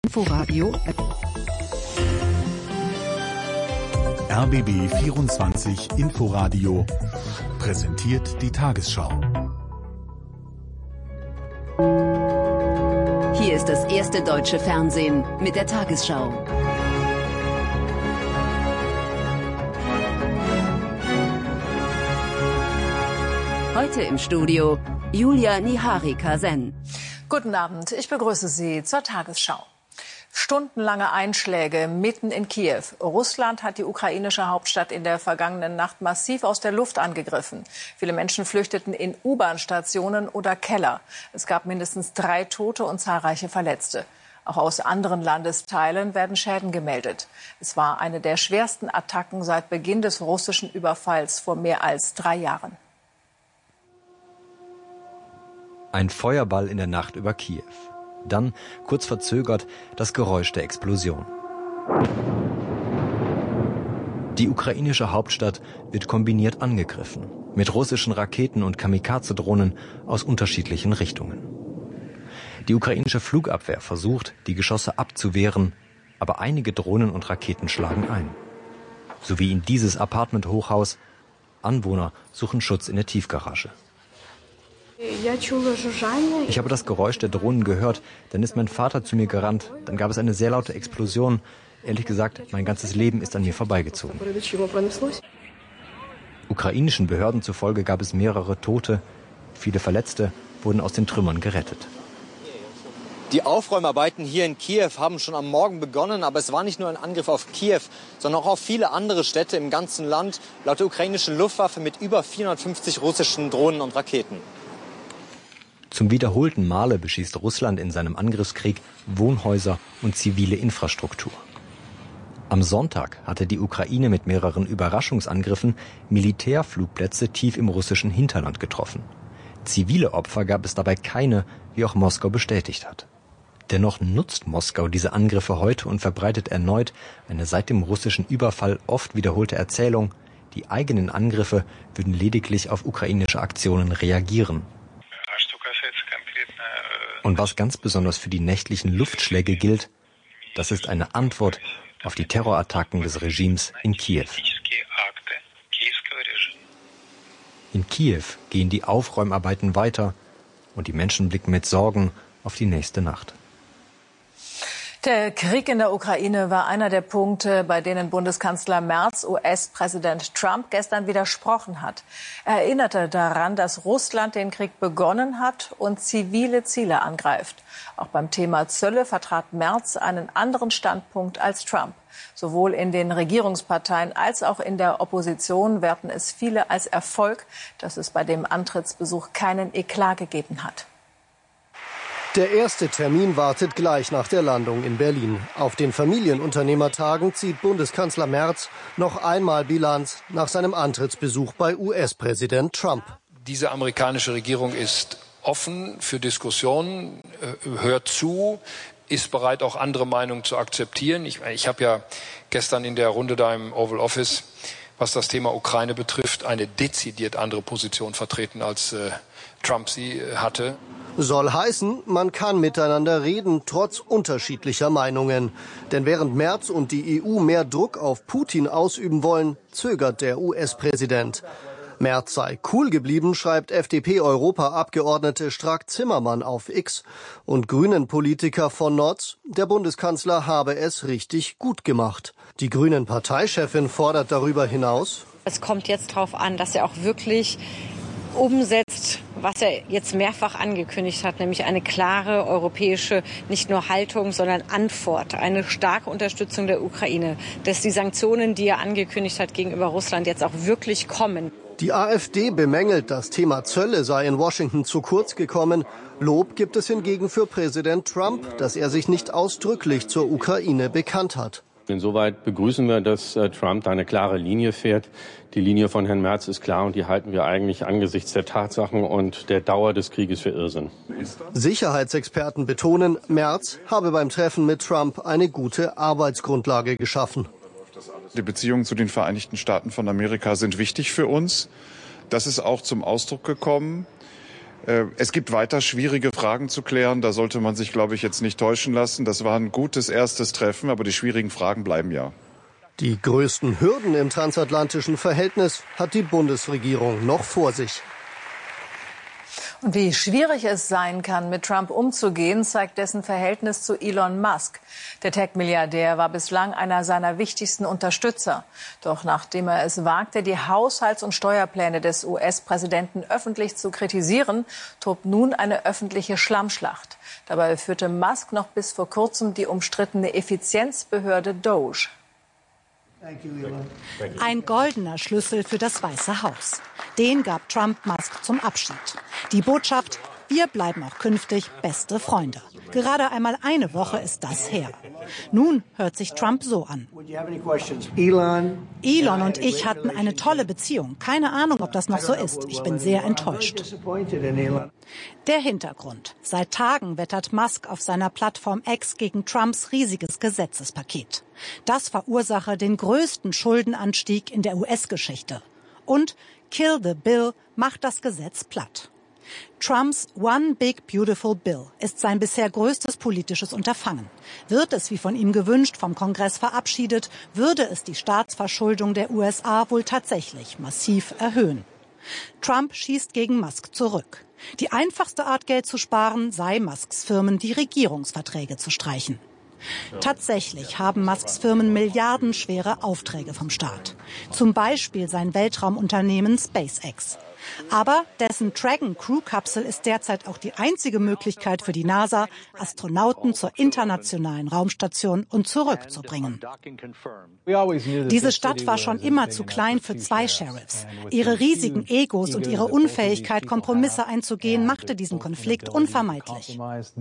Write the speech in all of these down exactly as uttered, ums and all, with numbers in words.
Inforadio. R B B vierundzwanzig Inforadio präsentiert die Tagesschau. Hier ist das erste deutsche Fernsehen mit der Tagesschau. Heute im Studio Julia Niharika-Sen. Guten Abend, ich begrüße Sie zur Tagesschau. Stundenlange Einschläge mitten in Kiew. Russland hat die ukrainische Hauptstadt in der vergangenen Nacht massiv aus der Luft angegriffen. Viele Menschen flüchteten in U-Bahn-Stationen oder Keller. Es gab mindestens drei Tote und zahlreiche Verletzte. Auch aus anderen Landesteilen werden Schäden gemeldet. Es war eine der schwersten Attacken seit Beginn des russischen Überfalls vor mehr als drei Jahren. Ein Feuerball in der Nacht über Kiew. Dann, kurz verzögert, das Geräusch der Explosion. Die ukrainische Hauptstadt wird kombiniert angegriffen, mit russischen Raketen und Kamikaze-Drohnen aus unterschiedlichen Richtungen. Die ukrainische Flugabwehr versucht, die Geschosse abzuwehren, aber einige Drohnen und Raketen schlagen ein. So wie in dieses Apartment-Hochhaus. Anwohner suchen Schutz in der Tiefgarage. Ich habe das Geräusch der Drohnen gehört, dann ist mein Vater zu mir gerannt, dann gab es eine sehr laute Explosion. Ehrlich gesagt, mein ganzes Leben ist an mir vorbeigezogen. Ukrainischen Behörden zufolge gab es mehrere Tote, viele Verletzte wurden aus den Trümmern gerettet. Die Aufräumarbeiten hier in Kiew haben schon am Morgen begonnen, aber es war nicht nur ein Angriff auf Kiew, sondern auch auf viele andere Städte im ganzen Land, laut der ukrainischen Luftwaffe mit über vierhundertfünfzig russischen Drohnen und Raketen. Zum wiederholten Male beschießt Russland in seinem Angriffskrieg Wohnhäuser und zivile Infrastruktur. Am Sonntag hatte die Ukraine mit mehreren Überraschungsangriffen Militärflugplätze tief im russischen Hinterland getroffen. Zivile Opfer gab es dabei keine, wie auch Moskau bestätigt hat. Dennoch nutzt Moskau diese Angriffe heute und verbreitet erneut eine seit dem russischen Überfall oft wiederholte Erzählung, die eigenen Angriffe würden lediglich auf ukrainische Aktionen reagieren. Und was ganz besonders für die nächtlichen Luftschläge gilt, das ist eine Antwort auf die Terrorattacken des Regimes in Kiew. In Kiew gehen die Aufräumarbeiten weiter und die Menschen blicken mit Sorgen auf die nächste Nacht. Der Krieg in der Ukraine war einer der Punkte, bei denen Bundeskanzler Merz U S-Präsident Trump gestern widersprochen hat. Er erinnerte daran, dass Russland den Krieg begonnen hat und zivile Ziele angreift. Auch beim Thema Zölle vertrat Merz einen anderen Standpunkt als Trump. Sowohl in den Regierungsparteien als auch in der Opposition werten es viele als Erfolg, dass es bei dem Antrittsbesuch keinen Eklat gegeben hat. Der erste Termin wartet gleich nach der Landung in Berlin. Auf den Familienunternehmertagen zieht Bundeskanzler Merz noch einmal Bilanz nach seinem Antrittsbesuch bei U S-Präsident Trump. Diese amerikanische Regierung ist offen für Diskussionen, hört zu, ist bereit, auch andere Meinungen zu akzeptieren. Ich, ich habe ja gestern in der Runde da im Oval Office, was das Thema Ukraine betrifft, eine dezidiert andere Position vertreten, als äh, Trump sie äh, hatte. Soll heißen, man kann miteinander reden, trotz unterschiedlicher Meinungen. Denn während Merz und die E U mehr Druck auf Putin ausüben wollen, zögert der U S-Präsident. Merz sei cool geblieben, schreibt F D P-Europaabgeordnete Strack-Zimmermann auf X. Und Grünen-Politiker von Notz, der Bundeskanzler habe es richtig gut gemacht. Die Grünen-Parteichefin fordert darüber hinaus: Es kommt jetzt darauf an, dass er auch wirklich umsetzt, was er jetzt mehrfach angekündigt hat, nämlich eine klare europäische, nicht nur Haltung, sondern Antwort, eine starke Unterstützung der Ukraine, dass die Sanktionen, die er angekündigt hat gegenüber Russland, jetzt auch wirklich kommen. Die AfD bemängelt, das Thema Zölle sei in Washington zu kurz gekommen. Lob gibt es hingegen für Präsident Trump, dass er sich nicht ausdrücklich zur Ukraine bekannt hat. Insoweit begrüßen wir, dass äh, Trump da eine klare Linie fährt. Die Linie von Herrn Merz ist klar und die halten wir eigentlich angesichts der Tatsachen und der Dauer des Krieges für Irrsinn. Sicherheitsexperten betonen, Merz habe beim Treffen mit Trump eine gute Arbeitsgrundlage geschaffen. Die Beziehungen zu den Vereinigten Staaten von Amerika sind wichtig für uns. Das ist auch zum Ausdruck gekommen. Es gibt weiter schwierige Fragen zu klären. Da sollte man sich, glaube ich, jetzt nicht täuschen lassen. Das war ein gutes erstes Treffen, aber die schwierigen Fragen bleiben ja. Die größten Hürden im transatlantischen Verhältnis hat die Bundesregierung noch vor sich. Und wie schwierig es sein kann, mit Trump umzugehen, zeigt dessen Verhältnis zu Elon Musk. Der Tech-Milliardär war bislang einer seiner wichtigsten Unterstützer. Doch nachdem er es wagte, die Haushalts- und Steuerpläne des U S-Präsidenten öffentlich zu kritisieren, tobt nun eine öffentliche Schlammschlacht. Dabei führte Musk noch bis vor kurzem die umstrittene Effizienzbehörde Doge. Ein goldener Schlüssel für das Weiße Haus. Den gab Trump Musk zum Abschied. Die Botschaft: Wir bleiben auch künftig beste Freunde. Gerade einmal eine Woche ist das her. Nun hört sich Trump so an. Elon und ich hatten eine tolle Beziehung. Keine Ahnung, ob das noch so ist. Ich bin sehr enttäuscht. Der Hintergrund: Seit Tagen wettert Musk auf seiner Plattform X gegen Trumps riesiges Gesetzespaket. Das verursache den größten Schuldenanstieg in der U S-Geschichte. Und Kill the Bill macht das Gesetz platt. Trumps One Big Beautiful Bill ist sein bisher größtes politisches Unterfangen. Wird es, wie von ihm gewünscht, vom Kongress verabschiedet, würde es die Staatsverschuldung der U S A wohl tatsächlich massiv erhöhen. Trump schießt gegen Musk zurück. Die einfachste Art, Geld zu sparen, sei Musks Firmen die Regierungsverträge zu streichen. Tatsächlich haben Musks Firmen milliardenschwere Aufträge vom Staat. Zum Beispiel sein Weltraumunternehmen SpaceX. Aber dessen Dragon Crew-Kapsel ist derzeit auch die einzige Möglichkeit für die NASA, Astronauten zur internationalen Raumstation und zurückzubringen. Diese Stadt war schon immer zu klein für zwei Sheriffs. Ihre riesigen Egos und ihre Unfähigkeit, Kompromisse einzugehen, machte diesen Konflikt unvermeidlich.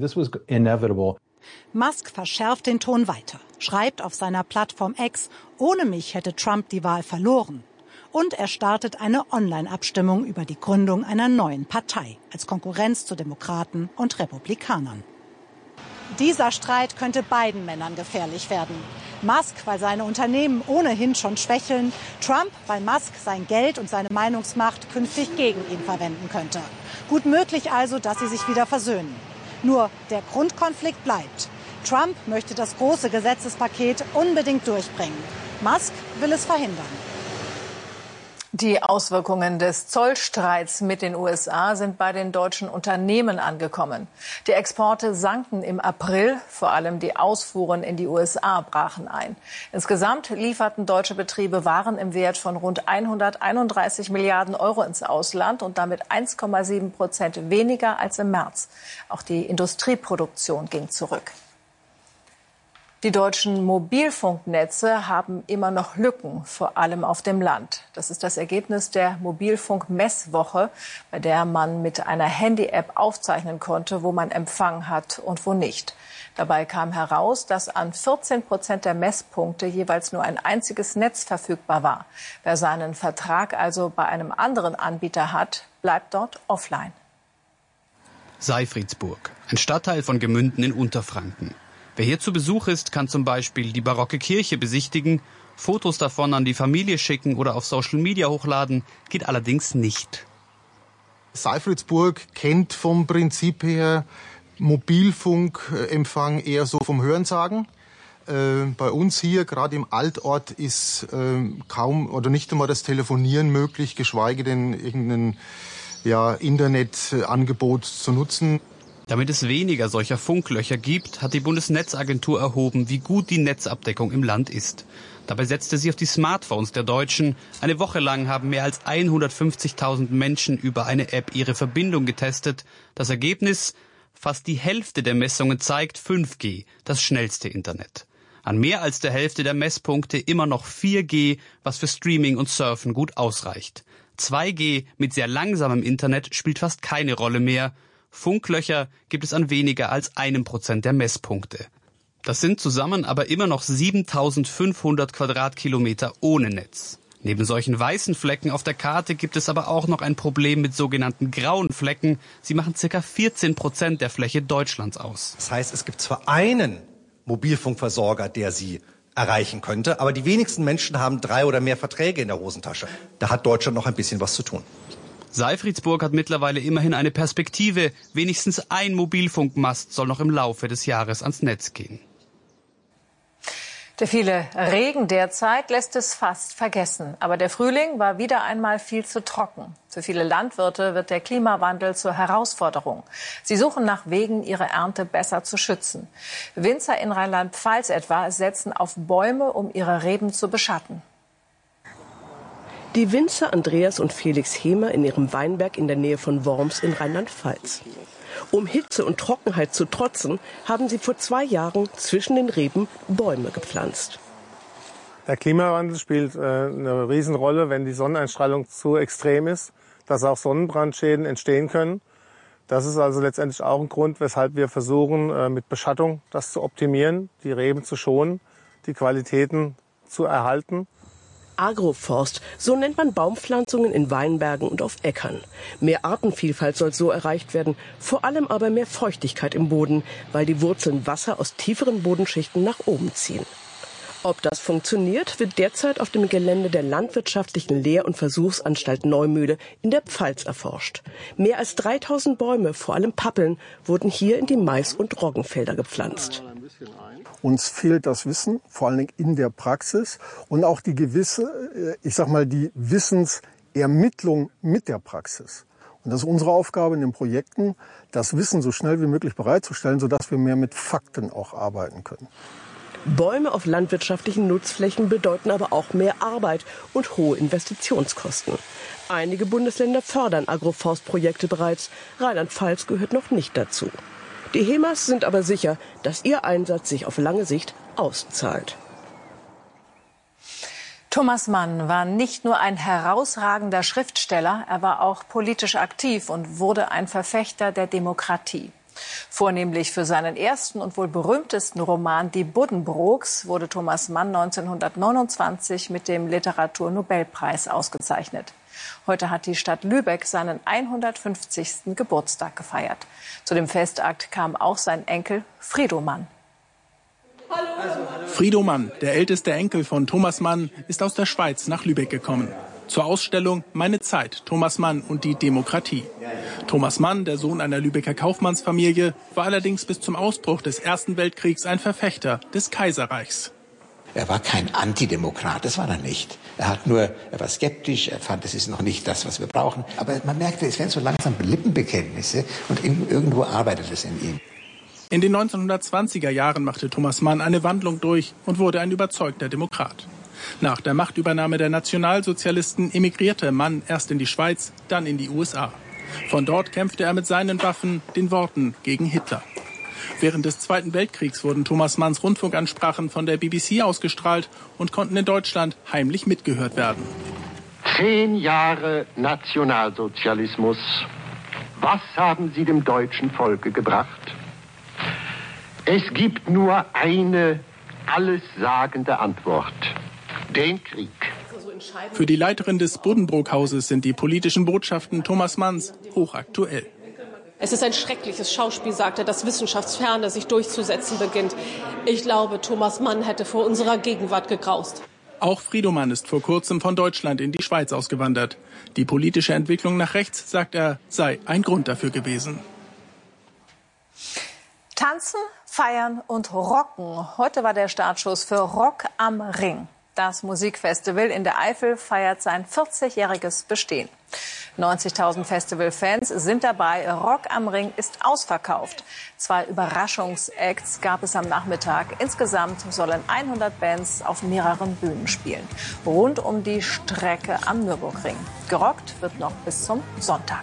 Musk verschärft den Ton weiter, schreibt auf seiner Plattform X: Ohne mich hätte Trump die Wahl verloren. Und er startet eine Online-Abstimmung über die Gründung einer neuen Partei als Konkurrenz zu Demokraten und Republikanern. Dieser Streit könnte beiden Männern gefährlich werden. Musk, weil seine Unternehmen ohnehin schon schwächeln, Trump, weil Musk sein Geld und seine Meinungsmacht künftig gegen ihn verwenden könnte. Gut möglich also, dass sie sich wieder versöhnen. Nur der Grundkonflikt bleibt. Trump möchte das große Gesetzespaket unbedingt durchbringen. Musk will es verhindern. Die Auswirkungen des Zollstreits mit den U S A sind bei den deutschen Unternehmen angekommen. Die Exporte sanken im April, vor allem die Ausfuhren in die U S A brachen ein. Insgesamt lieferten deutsche Betriebe Waren im Wert von rund hunderteinunddreißig Milliarden Euro ins Ausland und damit eins Komma sieben Prozent weniger als im März. Auch die Industrieproduktion ging zurück. Die deutschen Mobilfunknetze haben immer noch Lücken, vor allem auf dem Land. Das ist das Ergebnis der Mobilfunk-Messwoche, bei der man mit einer Handy-App aufzeichnen konnte, wo man Empfang hat und wo nicht. Dabei kam heraus, dass an vierzehn Prozent der Messpunkte jeweils nur ein einziges Netz verfügbar war. Wer seinen Vertrag also bei einem anderen Anbieter hat, bleibt dort offline. Seifridsburg, ein Stadtteil von Gemünden in Unterfranken. Wer hier zu Besuch ist, kann zum Beispiel die barocke Kirche besichtigen, Fotos davon an die Familie schicken oder auf Social Media hochladen, geht allerdings nicht. Seifridsburg kennt vom Prinzip her Mobilfunkempfang eher so vom Hörensagen. Äh, bei uns hier, gerade im Altort, ist äh, kaum oder nicht einmal das Telefonieren möglich, geschweige denn irgendein ja, Internetangebot zu nutzen. Damit es weniger solcher Funklöcher gibt, hat die Bundesnetzagentur erhoben, wie gut die Netzabdeckung im Land ist. Dabei setzte sie auf die Smartphones der Deutschen. Eine Woche lang haben mehr als hundertfünfzigtausend Menschen über eine App ihre Verbindung getestet. Das Ergebnis: Fast die Hälfte der Messungen zeigt fünf G, das schnellste Internet. An mehr als der Hälfte der Messpunkte immer noch vier G, was für Streaming und Surfen gut ausreicht. zwei G mit sehr langsamem Internet spielt fast keine Rolle mehr. Funklöcher gibt es an weniger als einem Prozent der Messpunkte. Das sind zusammen aber immer noch siebentausendfünfhundert Quadratkilometer ohne Netz. Neben solchen weißen Flecken auf der Karte gibt es aber auch noch ein Problem mit sogenannten grauen Flecken. Sie machen ca. vierzehn Prozent der Fläche Deutschlands aus. Das heißt, es gibt zwar einen Mobilfunkversorger, der sie erreichen könnte, aber die wenigsten Menschen haben drei oder mehr Verträge in der Hosentasche. Da hat Deutschland noch ein bisschen was zu tun. Seifridsburg hat mittlerweile immerhin eine Perspektive. Wenigstens ein Mobilfunkmast soll noch im Laufe des Jahres ans Netz gehen. Der viele Regen derzeit lässt es fast vergessen. Aber der Frühling war wieder einmal viel zu trocken. Für viele Landwirte wird der Klimawandel zur Herausforderung. Sie suchen nach Wegen, ihre Ernte besser zu schützen. Winzer in Rheinland-Pfalz etwa setzen auf Bäume, um ihre Reben zu beschatten. Die Winzer Andreas und Felix Hemer in ihrem Weinberg in der Nähe von Worms in Rheinland-Pfalz. Um Hitze und Trockenheit zu trotzen, haben sie vor zwei Jahren zwischen den Reben Bäume gepflanzt. Der Klimawandel spielt äh, eine Riesenrolle, wenn die Sonneneinstrahlung zu extrem ist, dass auch Sonnenbrandschäden entstehen können. Das ist also letztendlich auch ein Grund, weshalb wir versuchen, äh, mit Beschattung das zu optimieren, die Reben zu schonen, die Qualitäten zu erhalten. Agroforst, so nennt man Baumpflanzungen in Weinbergen und auf Äckern. Mehr Artenvielfalt soll so erreicht werden, vor allem aber mehr Feuchtigkeit im Boden, weil die Wurzeln Wasser aus tieferen Bodenschichten nach oben ziehen. Ob das funktioniert, wird derzeit auf dem Gelände der Landwirtschaftlichen Lehr- und Versuchsanstalt Neumühle in der Pfalz erforscht. Mehr als dreitausend Bäume, vor allem Pappeln, wurden hier in die Mais- und Roggenfelder gepflanzt. Uns fehlt das Wissen, vor allen Dingen in der Praxis und auch die gewisse, ich sag mal, die Wissensermittlung mit der Praxis. Und das ist unsere Aufgabe in den Projekten, das Wissen so schnell wie möglich bereitzustellen, sodass wir mehr mit Fakten auch arbeiten können. Bäume auf landwirtschaftlichen Nutzflächen bedeuten aber auch mehr Arbeit und hohe Investitionskosten. Einige Bundesländer fördern Agroforstprojekte bereits. Rheinland-Pfalz gehört noch nicht dazu. Die Hemers sind aber sicher, dass ihr Einsatz sich auf lange Sicht auszahlt. Thomas Mann war nicht nur ein herausragender Schriftsteller, er war auch politisch aktiv und wurde ein Verfechter der Demokratie. Vornehmlich für seinen ersten und wohl berühmtesten Roman Die Buddenbrooks wurde Thomas Mann neunzehnhundertneunundzwanzig mit dem Literaturnobelpreis ausgezeichnet. Heute hat die Stadt Lübeck seinen hundertfünfzigsten Geburtstag gefeiert. Zu dem Festakt kam auch sein Enkel Frido Mann. Frido Mann, der älteste Enkel von Thomas Mann, ist aus der Schweiz nach Lübeck gekommen. Zur Ausstellung Meine Zeit, Thomas Mann und die Demokratie. Thomas Mann, der Sohn einer Lübecker Kaufmannsfamilie, war allerdings bis zum Ausbruch des Ersten Weltkriegs ein Verfechter des Kaiserreichs. Er war kein Antidemokrat, das war er nicht. Er hat nur, er war skeptisch, er fand, das ist noch nicht das, was wir brauchen. Aber man merkte, es werden so langsam Lippenbekenntnisse und irgendwo arbeitet es in ihm. In den neunzehnhundertzwanziger Jahren machte Thomas Mann eine Wandlung durch und wurde ein überzeugter Demokrat. Nach der Machtübernahme der Nationalsozialisten emigrierte Mann erst in die Schweiz, dann in die U S A. Von dort kämpfte er mit seinen Waffen, den Worten, gegen Hitler. Während des Zweiten Weltkriegs wurden Thomas Manns Rundfunkansprachen von der B B C ausgestrahlt und konnten in Deutschland heimlich mitgehört werden. Zehn Jahre Nationalsozialismus. Was haben Sie dem deutschen Volke gebracht? Es gibt nur eine allessagende Antwort. Den Krieg. Für die Leiterin des Buddenbrook-Hauses sind die politischen Botschaften Thomas Manns hochaktuell. Es ist ein schreckliches Schauspiel, sagt er, dass Wissenschaftsferne sich durchzusetzen beginnt. Ich glaube, Thomas Mann hätte vor unserer Gegenwart gegraust. Auch Frido Mann ist vor kurzem von Deutschland in die Schweiz ausgewandert. Die politische Entwicklung nach rechts, sagt er, sei ein Grund dafür gewesen. Tanzen, feiern und rocken. Heute war der Startschuss für Rock am Ring. Das Musikfestival in der Eifel feiert sein vierzigjähriges Bestehen. neunzigtausend Festivalfans sind dabei. Rock am Ring ist ausverkauft. Zwei Überraschungsacts gab es am Nachmittag. Insgesamt sollen hundert Bands auf mehreren Bühnen spielen. Rund um die Strecke am Nürburgring. Gerockt wird noch bis zum Sonntag.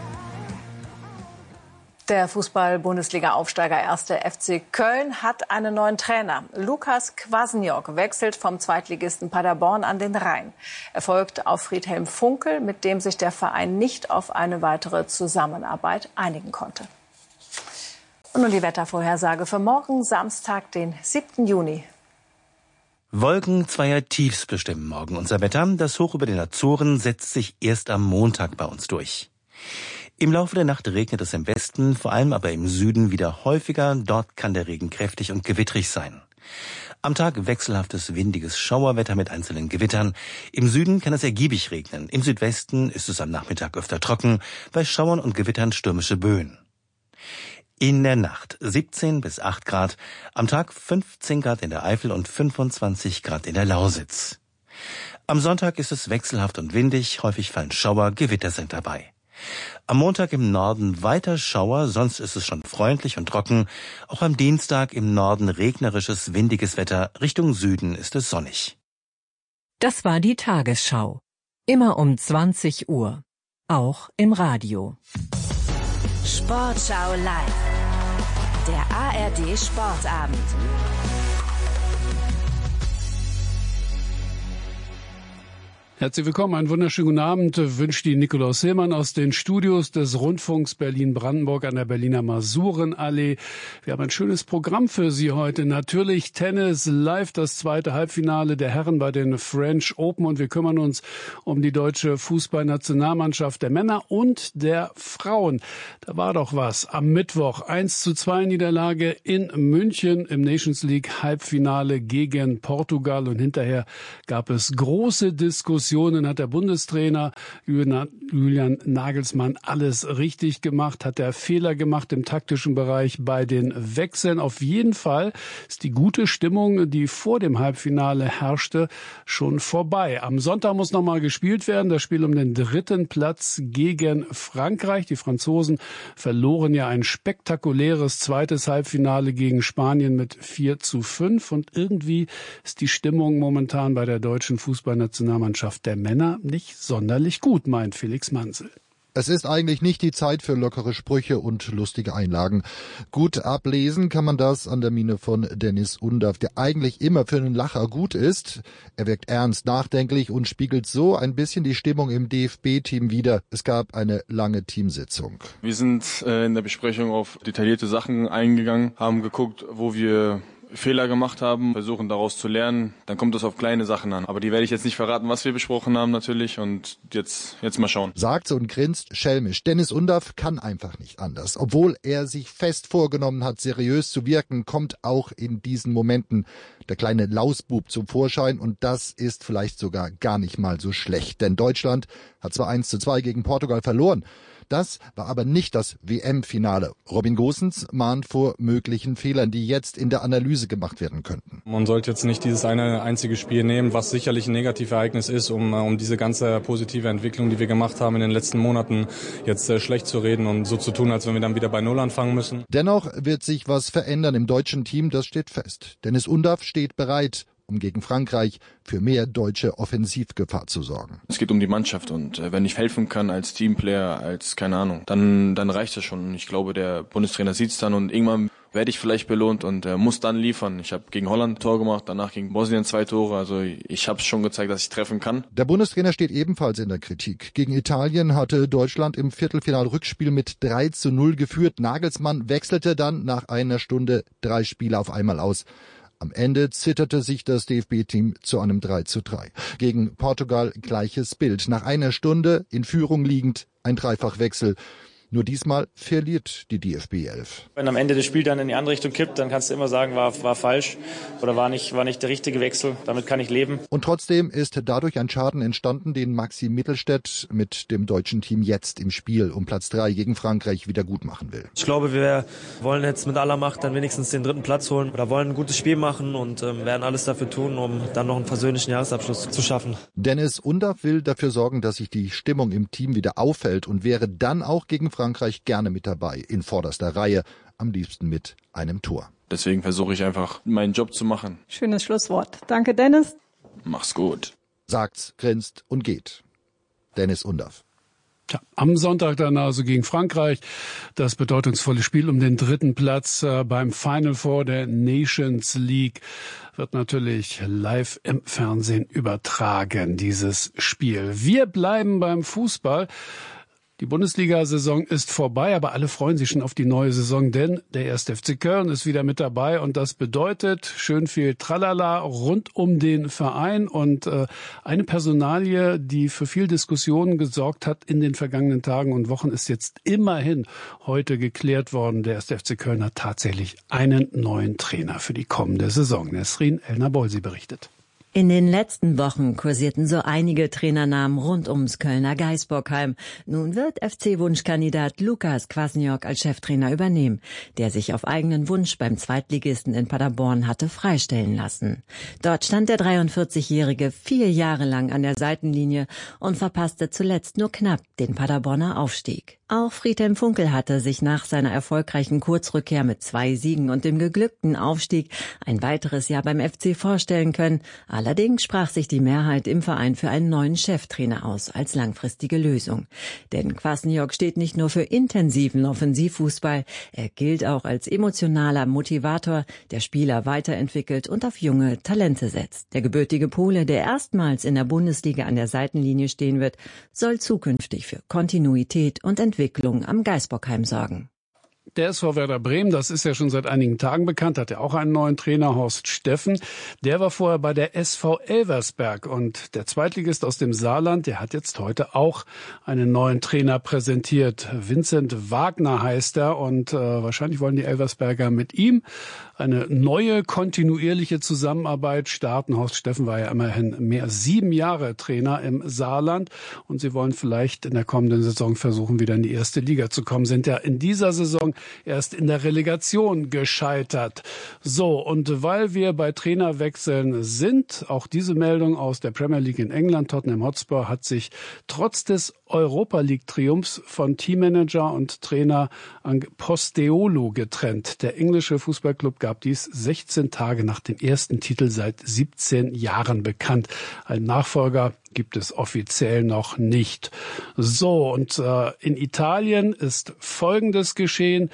Der Fußball-Bundesliga-Aufsteiger erster F C Köln hat einen neuen Trainer. Lukas Kwasniok wechselt vom Zweitligisten Paderborn an den Rhein. Er folgt auf Friedhelm Funkel, mit dem sich der Verein nicht auf eine weitere Zusammenarbeit einigen konnte. Und nun die Wettervorhersage für morgen, Samstag, den siebten Juni. Wolken zweier Tiefs bestimmen morgen unser Wetter. Das Hoch über den Azoren setzt sich erst am Montag bei uns durch. Im Laufe der Nacht regnet es im Westen, vor allem aber im Süden wieder häufiger. Dort kann der Regen kräftig und gewittrig sein. Am Tag wechselhaftes, windiges Schauerwetter mit einzelnen Gewittern. Im Süden kann es ergiebig regnen. Im Südwesten ist es am Nachmittag öfter trocken, bei Schauern und Gewittern stürmische Böen. In der Nacht siebzehn bis acht Grad, am Tag fünfzehn Grad in der Eifel und fünfundzwanzig Grad in der Lausitz. Am Sonntag ist es wechselhaft und windig, häufig fallen Schauer, Gewitter sind dabei. Am Montag im Norden weiter Schauer, sonst ist es schon freundlich und trocken. Auch am Dienstag im Norden regnerisches, windiges Wetter, Richtung Süden ist es sonnig. Das war die Tagesschau. Immer um zwanzig Uhr. Auch im Radio. Sportschau live. Der A R D Sportabend. Herzlich willkommen, einen wunderschönen guten Abend, wünscht die Nikolaus Hillmann aus den Studios des Rundfunks Berlin-Brandenburg an der Berliner Masurenallee. Wir haben ein schönes Programm für Sie heute. Natürlich Tennis, live das zweite Halbfinale der Herren bei den French Open und wir kümmern uns um die deutsche Fußballnationalmannschaft der Männer und der Frauen. Da war doch was. Am Mittwoch eins zu zwei Niederlage in München im Nations League Halbfinale gegen Portugal und hinterher gab es große Diskussionen. Hat der Bundestrainer Julian Nagelsmann alles richtig gemacht? Hat er Fehler gemacht im taktischen Bereich bei den Wechseln? Auf jeden Fall ist die gute Stimmung, die vor dem Halbfinale herrschte, schon vorbei. Am Sonntag muss nochmal gespielt werden. Das Spiel um den dritten Platz gegen Frankreich. Die Franzosen verloren ja ein spektakuläres zweites Halbfinale gegen Spanien mit vier zu fünf. Und irgendwie ist die Stimmung momentan bei der deutschen Fußballnationalmannschaft der Männer nicht sonderlich gut, meint Felix Mansel. Es ist eigentlich nicht die Zeit für lockere Sprüche und lustige Einlagen. Gut ablesen kann man das an der Miene von Dennis Undaff, der eigentlich immer für einen Lacher gut ist. Er wirkt ernst, nachdenklich und spiegelt so ein bisschen die Stimmung im D F B-Team wider. Es gab eine lange Teamsitzung. Wir sind äh, in der Besprechung auf detaillierte Sachen eingegangen, haben geguckt, wo wir Fehler gemacht haben, versuchen daraus zu lernen, dann kommt es auf kleine Sachen an. Aber die werde ich jetzt nicht verraten, was wir besprochen haben natürlich und jetzt, jetzt mal schauen. Sagt und grinst schelmisch. Dennis Undaff kann einfach nicht anders. Obwohl er sich fest vorgenommen hat, seriös zu wirken, kommt auch in diesen Momenten der kleine Lausbub zum Vorschein und das ist vielleicht sogar gar nicht mal so schlecht. Denn Deutschland hat zwar eins zu zwei gegen Portugal verloren, das war aber nicht das W M-Finale. Robin Gosens mahnt vor möglichen Fehlern, die jetzt in der Analyse gemacht werden könnten. Man sollte jetzt nicht dieses eine einzige Spiel nehmen, was sicherlich ein Negativereignis ist, um, um diese ganze positive Entwicklung, die wir gemacht haben in den letzten Monaten, jetzt äh, schlecht zu reden und so zu tun, als wenn wir dann wieder bei Null anfangen müssen. Dennoch wird sich was verändern im deutschen Team, das steht fest. Dennis Undaff steht bereit, um gegen Frankreich für mehr deutsche Offensivgefahr zu sorgen. Es geht um die Mannschaft und äh, wenn ich helfen kann als Teamplayer, als keine Ahnung, dann dann reicht das schon. Und ich glaube, der Bundestrainer sieht es dann und irgendwann werde ich vielleicht belohnt und äh, muss dann liefern. Ich habe gegen Holland ein Tor gemacht, danach gegen Bosnien zwei Tore. Also ich habe es schon gezeigt, dass ich treffen kann. Der Bundestrainer steht ebenfalls in der Kritik. Gegen Italien hatte Deutschland im Viertelfinal-Rückspiel mit drei zu null geführt. Nagelsmann wechselte dann nach einer Stunde drei Spieler auf einmal aus. Am Ende zitterte sich das D F B-Team zu einem drei zu drei. Gegen Portugal gleiches Bild. Nach einer Stunde in Führung liegend ein Dreifachwechsel. Nur diesmal verliert die D F B elf. Wenn am Ende das Spiel dann in die andere Richtung kippt, dann kannst du immer sagen, war, war falsch oder war nicht, war nicht der richtige Wechsel. Damit kann ich leben. Und trotzdem ist dadurch ein Schaden entstanden, den Maxi Mittelstädt mit dem deutschen Team jetzt im Spiel um Platz drei gegen Frankreich wieder gut machen will. Ich glaube, wir wollen jetzt mit aller Macht dann wenigstens den dritten Platz holen oder wollen ein gutes Spiel machen und ähm, werden alles dafür tun, um dann noch einen versöhnlichen Jahresabschluss zu schaffen. Dennis Undaff will dafür sorgen, dass sich die Stimmung im Team wieder auffällt und wäre dann auch gegen Frankreich Frankreich gerne mit dabei, in vorderster Reihe, am liebsten mit einem Tor. Deswegen versuche ich einfach, meinen Job zu machen. Schönes Schlusswort. Danke, Dennis. Mach's gut. Sagt's, grinst und geht. Dennis Undaff. Ja, am Sonntag dann also gegen Frankreich das bedeutungsvolle Spiel um den dritten Platz äh, beim Final Four der Nations League wird natürlich live im Fernsehen übertragen, dieses Spiel. Wir bleiben beim Fußball. Die Bundesliga-Saison ist vorbei, aber alle freuen sich schon auf die neue Saison, denn der erste F C Köln ist wieder mit dabei und das bedeutet schön viel Tralala rund um den Verein und äh, eine Personalie, die für viel Diskussionen gesorgt hat in den vergangenen Tagen und Wochen, ist jetzt immerhin heute geklärt worden. Der erste F C Köln hat tatsächlich einen neuen Trainer für die kommende Saison. Nesrin Elner-Bolsi berichtet. In den letzten Wochen kursierten so einige Trainernamen rund ums Kölner Gaisbockheim. Nun wird F C-Wunschkandidat Lukas Kwasniok als Cheftrainer übernehmen, der sich auf eigenen Wunsch beim Zweitligisten in Paderborn hatte freistellen lassen. Dort stand der dreiundvierzigjährige vier Jahre lang an der Seitenlinie und verpasste zuletzt nur knapp den Paderborner Aufstieg. Auch Friedhelm Funkel hatte sich nach seiner erfolgreichen Kurzrückkehr mit zwei Siegen und dem geglückten Aufstieg ein weiteres Jahr beim F C vorstellen können. Allerdings sprach sich die Mehrheit im Verein für einen neuen Cheftrainer aus als langfristige Lösung. Denn Kwasniok steht nicht nur für intensiven Offensivfußball, er gilt auch als emotionaler Motivator, der Spieler weiterentwickelt und auf junge Talente setzt. Der gebürtige Pole, der erstmals in der Bundesliga an der Seitenlinie stehen wird, soll zukünftig für Kontinuität und Entwicklung am Gaisbockheim sorgen. Der S V Werder Bremen, das ist ja schon seit einigen Tagen bekannt, hat ja auch einen neuen Trainer, Horst Steffen. Der war vorher bei der S V Elversberg und der Zweitligist aus dem Saarland, der hat jetzt heute auch einen neuen Trainer präsentiert. Vincent Wagner heißt er und äh, wahrscheinlich wollen die Elversberger mit ihm eine neue, kontinuierliche Zusammenarbeit starten. Horst Steffen war ja immerhin mehr sieben Jahre Trainer im Saarland und sie wollen vielleicht in der kommenden Saison versuchen, wieder in die erste Liga zu kommen. Sind ja in dieser Saison erst in der Relegation gescheitert. So, und weil wir bei Trainerwechseln sind, auch diese Meldung aus der Premier League in England, Tottenham Hotspur hat sich trotz des Europa League-Triumphs von Teammanager und Trainer Postecoglou getrennt. Der englische Fußballclub gab dies sechzehn Tage nach dem ersten Titel seit siebzehn Jahren bekannt. Ein Nachfolger gibt es offiziell noch nicht. So, und äh, in Italien ist Folgendes geschehen.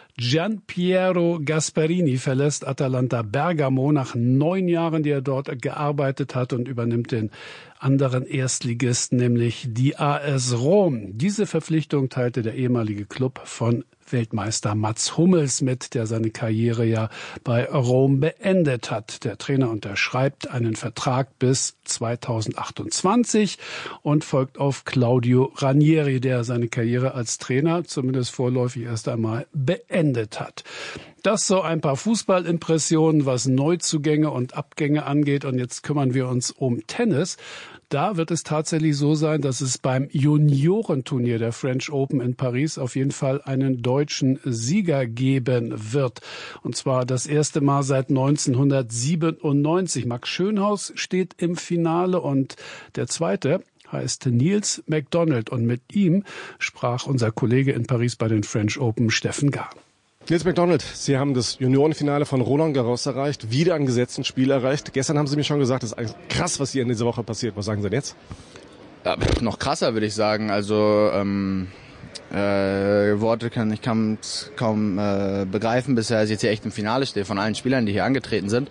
Gianpiero Gasperini verlässt Atalanta Bergamo nach neun Jahren, die er dort gearbeitet hat, und übernimmt den anderen Erstligisten, nämlich die A S Rom. Diese Verpflichtung teilte der ehemalige Club von Weltmeister Mats Hummels mit, der seine Karriere ja bei Rom beendet hat. Der Trainer unterschreibt einen Vertrag bis zweitausendachtundzwanzig und folgt auf Claudio Ranieri, der seine Karriere als Trainer zumindest vorläufig erst einmal beendet hat. Das so ein paar Fußballimpressionen, was Neuzugänge und Abgänge angeht. Und jetzt kümmern wir uns um Tennis. Da wird es tatsächlich so sein, dass es beim Juniorenturnier der French Open in Paris auf jeden Fall einen deutschen Sieger geben wird. Und zwar das erste Mal seit neunzehnhundertsiebenundneunzig. Max Schönhaus steht im Finale und der zweite heißt Nils McDonald. Und mit ihm sprach unser Kollege in Paris bei den French Open, Steffen Gahr. Nils McDonald, Sie haben das Juniorenfinale von Roland Garros erreicht, wieder ein gesetzten Spiel erreicht. Gestern haben Sie mir schon gesagt, das ist eigentlich krass, was hier in dieser Woche passiert. Was sagen Sie denn jetzt? Ja, noch krasser, würde ich sagen. Also ähm, äh, Worte kann ich kaum, kaum äh, begreifen, bisher ich jetzt hier echt im Finale stehe von allen Spielern, die hier angetreten sind.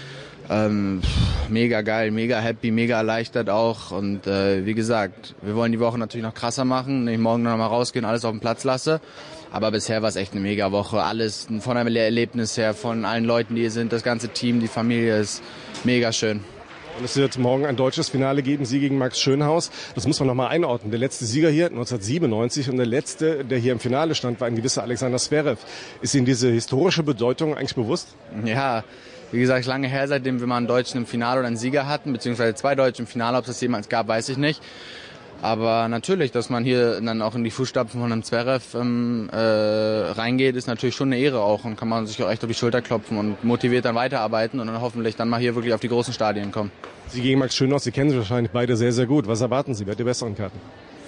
Ähm, mega geil, mega happy, mega erleichtert auch. Und äh, wie gesagt, wir wollen die Woche natürlich noch krasser machen, wenn ich morgen noch mal rausgehe und alles auf den Platz lasse. Aber bisher war es echt eine mega Woche. Alles von einem Erlebnis her, von allen Leuten, die hier sind, das ganze Team, die Familie ist mega schön. Und es wird morgen ein deutsches Finale geben, Sie gegen Max Schönhaus. Das muss man noch mal einordnen. Der letzte Sieger hier neunzehnhundertsiebenundneunzig und der letzte, der hier im Finale stand, war ein gewisser Alexander Zverev. Ist Ihnen diese historische Bedeutung eigentlich bewusst? Ja, wie gesagt, lange her, seitdem wir mal einen Deutschen im Finale oder einen Sieger hatten, beziehungsweise zwei Deutsche im Finale. Ob es das jemals gab, weiß ich nicht. Aber natürlich, dass man hier dann auch in die Fußstapfen von einem Zverev ähm, äh, reingeht, ist natürlich schon eine Ehre auch und kann man sich auch echt auf die Schulter klopfen und motiviert dann weiterarbeiten und dann hoffentlich dann mal hier wirklich auf die großen Stadien kommen. Sie gegen Max Schönhaus, Sie kennen sie wahrscheinlich beide sehr, sehr gut. Was erwarten Sie? Wer hat die besseren Karten?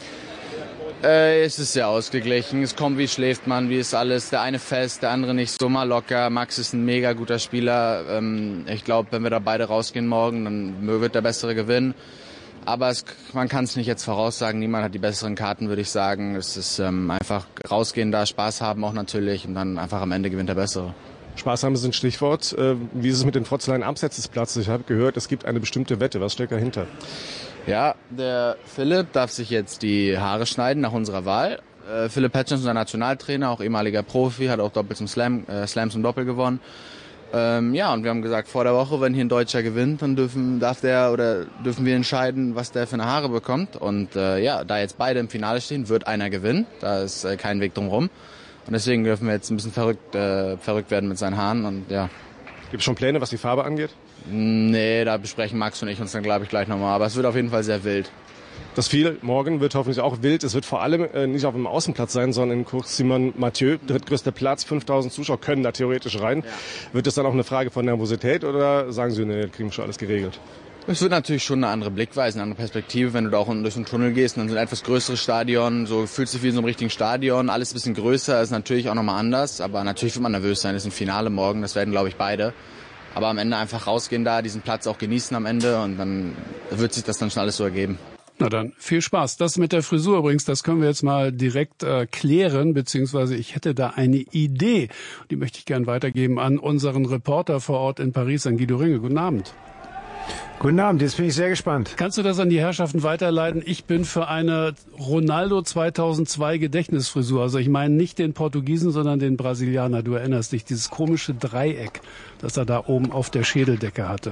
Äh, es ist sehr ausgeglichen. Es kommt, wie schläft man, wie ist alles. Der eine fest, der andere nicht so mal locker. Max ist ein mega guter Spieler. Ähm, ich glaube, wenn wir da beide rausgehen morgen, dann wird der Bessere gewinnen. Aber es, man kann es nicht jetzt voraussagen. Niemand hat die besseren Karten, würde ich sagen. Es ist ähm, einfach rausgehen, da Spaß haben auch natürlich und dann einfach am Ende gewinnt der Bessere. Spaß haben ist ein Stichwort. Äh, wie ist es mit den Frotzeleien abseits des Platzes? Ich habe gehört, es gibt eine bestimmte Wette. Was steckt dahinter? Ja, der Philipp darf sich jetzt die Haare schneiden nach unserer Wahl Äh, Philipp Petschner ist unser Nationaltrainer, auch ehemaliger Profi, hat auch Doppel zum Slam, äh, Slams und Doppel gewonnen. Ähm, ja, und wir haben gesagt, vor der Woche, wenn hier ein Deutscher gewinnt, dann dürfen, darf der oder dürfen wir entscheiden, was der für eine Haare bekommt. Und äh, ja, da jetzt beide im Finale stehen, wird einer gewinnen. Da ist äh, kein Weg drum rum. Und deswegen dürfen wir jetzt ein bisschen verrückt, äh, verrückt werden mit seinen Haaren. Und ja. Gibt es schon Pläne, was die Farbe angeht? Nee, da besprechen Max und ich uns dann, glaube ich, gleich nochmal. Aber es wird auf jeden Fall sehr wild. Das Spiel morgen wird hoffentlich auch wild. Es wird vor allem äh, nicht auf dem Außenplatz sein, sondern in Cours Simon Mathieu, drittgrößter Platz, fünftausend Zuschauer können da theoretisch rein. Ja. Wird das dann auch eine Frage von Nervosität oder sagen Sie, nee, kriegen wir schon alles geregelt? Es wird natürlich schon eine andere Blickweise, eine andere Perspektive, wenn du da auch unten durch den Tunnel gehst und dann so ein etwas größeres Stadion, so fühlt sich wie in so einem richtigen Stadion, alles ein bisschen größer, ist natürlich auch nochmal anders, aber natürlich wird man nervös sein, das ist ein Finale morgen, das werden, glaube ich, beide. Aber am Ende einfach rausgehen da, diesen Platz auch genießen am Ende und dann wird sich das dann schon alles so ergeben. Na dann, viel Spaß. Das mit der Frisur übrigens, das können wir jetzt mal direkt äh, klären, beziehungsweise ich hätte da eine Idee. Die möchte ich gern weitergeben an unseren Reporter vor Ort in Paris, an Guido Ringe. Guten Abend. Guten Abend, jetzt bin ich sehr gespannt. Kannst du das an die Herrschaften weiterleiten? Ich bin für eine Ronaldo zweitausendzwei Gedächtnisfrisur. Also ich meine nicht den Portugiesen, sondern den Brasilianer. Du erinnerst dich, dieses komische Dreieck, das er da oben auf der Schädeldecke hatte.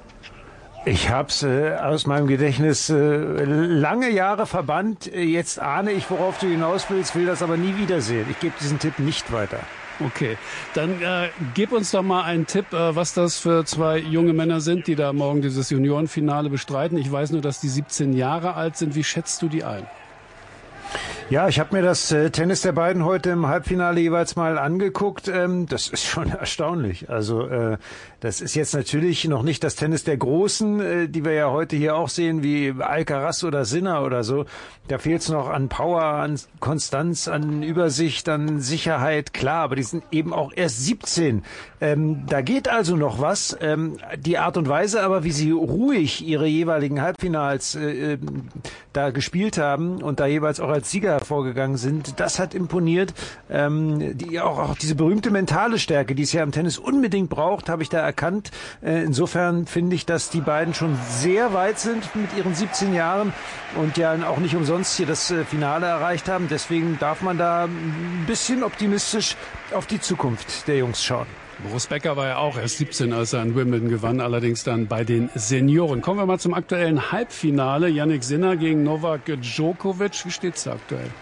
Ich hab's äh, aus meinem Gedächtnis äh, lange Jahre verbannt. Jetzt ahne ich, worauf du hinaus willst, will das aber nie wiedersehen. Ich gebe diesen Tipp nicht weiter. Okay, dann äh, gib uns doch mal einen Tipp, äh, was das für zwei junge Männer sind, die da morgen dieses Juniorenfinale bestreiten. Ich weiß nur, dass die siebzehn Jahre alt sind. Wie schätzt du die ein? Ja, ich habe mir das äh, Tennis der beiden heute im Halbfinale jeweils mal angeguckt. Ähm, das ist schon erstaunlich. Also äh, das ist jetzt natürlich noch nicht das Tennis der Großen, äh, die wir ja heute hier auch sehen, wie Alcaraz oder Sinner oder so. Da fehlt es noch an Power, an Konstanz, an Übersicht, an Sicherheit. Klar, aber die sind eben auch erst siebzehn. Ähm, da geht also noch was. Ähm, die Art und Weise aber, wie sie ruhig ihre jeweiligen Halbfinals äh, da gespielt haben und da jeweils auch als Sieger hervorgegangen sind, das hat imponiert. Ähm, die, auch, auch diese berühmte mentale Stärke, die es ja im Tennis unbedingt braucht, habe ich da erkannt. Äh, insofern finde ich, dass die beiden schon sehr weit sind mit ihren siebzehn Jahren und ja auch nicht umsonst hier das äh, Finale erreicht haben. Deswegen darf man da ein bisschen optimistisch auf die Zukunft der Jungs schauen. Boris Becker war ja auch erst siebzehn, als er in Wimbledon gewann, allerdings dann bei den Senioren. Kommen wir mal zum aktuellen Halbfinale. Jannik Sinner gegen Novak Djokovic. Wie steht's da aktuell?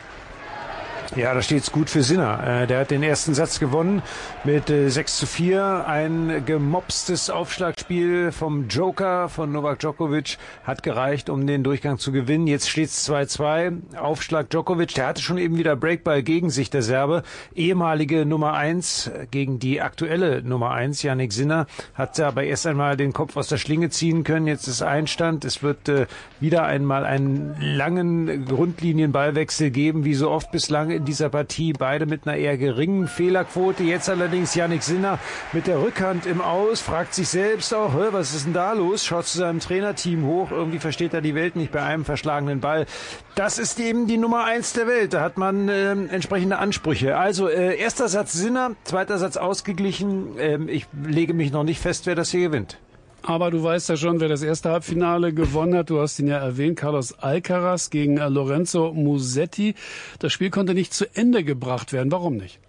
Ja, da steht's gut für Sinner. Äh, der hat den ersten Satz gewonnen mit äh, sechs zu vier. Ein gemopstes Aufschlagspiel vom Joker von Novak Djokovic hat gereicht, um den Durchgang zu gewinnen. Jetzt steht's zwei zwei. Aufschlag Djokovic, der hatte schon eben wieder Breakball gegen sich, der Serbe. Ehemalige Nummer eins gegen die aktuelle Nummer eins, Jannik Sinner, hat aber erst einmal den Kopf aus der Schlinge ziehen können. Jetzt ist Einstand. Es wird äh, wieder einmal einen langen Grundlinienballwechsel geben, wie so oft bislang in dieser Partie, beide mit einer eher geringen Fehlerquote. Jetzt allerdings Jannik Sinner mit der Rückhand im Aus, fragt sich selbst auch, was ist denn da los? Schaut zu seinem Trainerteam hoch, irgendwie versteht er die Welt nicht bei einem verschlagenen Ball. Das ist eben die Nummer eins der Welt, da hat man äh, entsprechende Ansprüche. Also äh, erster Satz Sinner, zweiter Satz ausgeglichen. Ähm, ich lege mich noch nicht fest, wer das hier gewinnt. Aber du weißt ja schon, wer das erste Halbfinale gewonnen hat. Du hast ihn ja erwähnt, Carlos Alcaraz gegen Lorenzo Musetti. Das Spiel konnte nicht zu Ende gebracht werden. Warum nicht?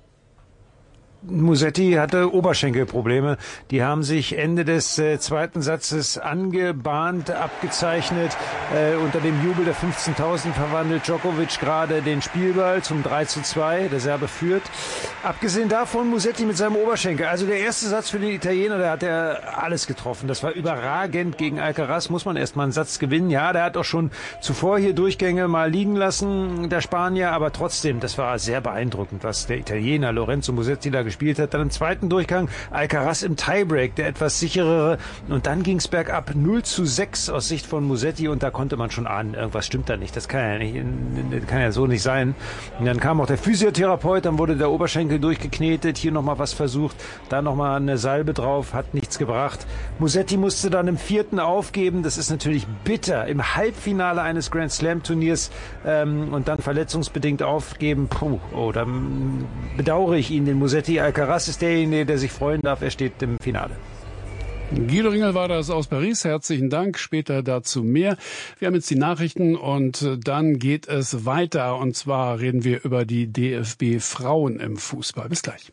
Musetti hatte Oberschenkelprobleme. Die haben sich Ende des äh, zweiten Satzes angebahnt, abgezeichnet. Äh, unter dem Jubel der fünfzehntausend verwandelt Djokovic gerade den Spielball zum drei zu zwei. Der Serbe führt. Abgesehen davon Musetti mit seinem Oberschenkel. Also der erste Satz für den Italiener, der hat ja alles getroffen. Das war überragend gegen Alcaraz. Muss man erstmal einen Satz gewinnen. Ja, der hat auch schon zuvor hier Durchgänge mal liegen lassen, der Spanier. Aber trotzdem, das war sehr beeindruckend, was der Italiener Lorenzo Musetti da gespielt hat. Dann im zweiten Durchgang Alcaraz im Tiebreak, der etwas sicherere. Und dann ging es bergab null zu sechs aus Sicht von Musetti und da konnte man schon ahnen, irgendwas stimmt da nicht. Das kann ja, nicht, kann ja so nicht sein. Und dann kam auch der Physiotherapeut, dann wurde der Oberschenkel durchgeknetet, hier nochmal was versucht, da nochmal eine Salbe drauf, hat nichts gebracht. Musetti musste dann im vierten aufgeben. Das ist natürlich bitter. Im Halbfinale eines Grand Slam Turniers ähm, und dann verletzungsbedingt aufgeben. Puh, oh, dann bedauere ich ihn, den Musetti. Alcaraz ist derjenige, der sich freuen darf. Er steht im Finale. Guido Ringel war das aus Paris. Herzlichen Dank. Später dazu mehr. Wir haben jetzt die Nachrichten und dann geht es weiter. Und zwar reden wir über die D F B-Frauen im Fußball. Bis gleich.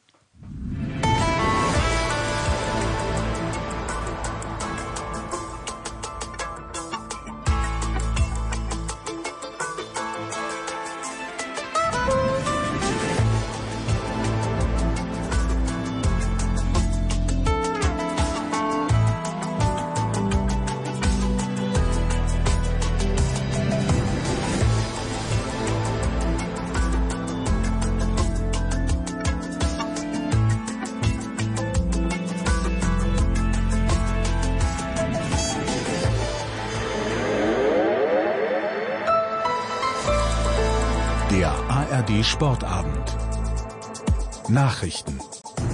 Der A R D Sportabend. Nachrichten.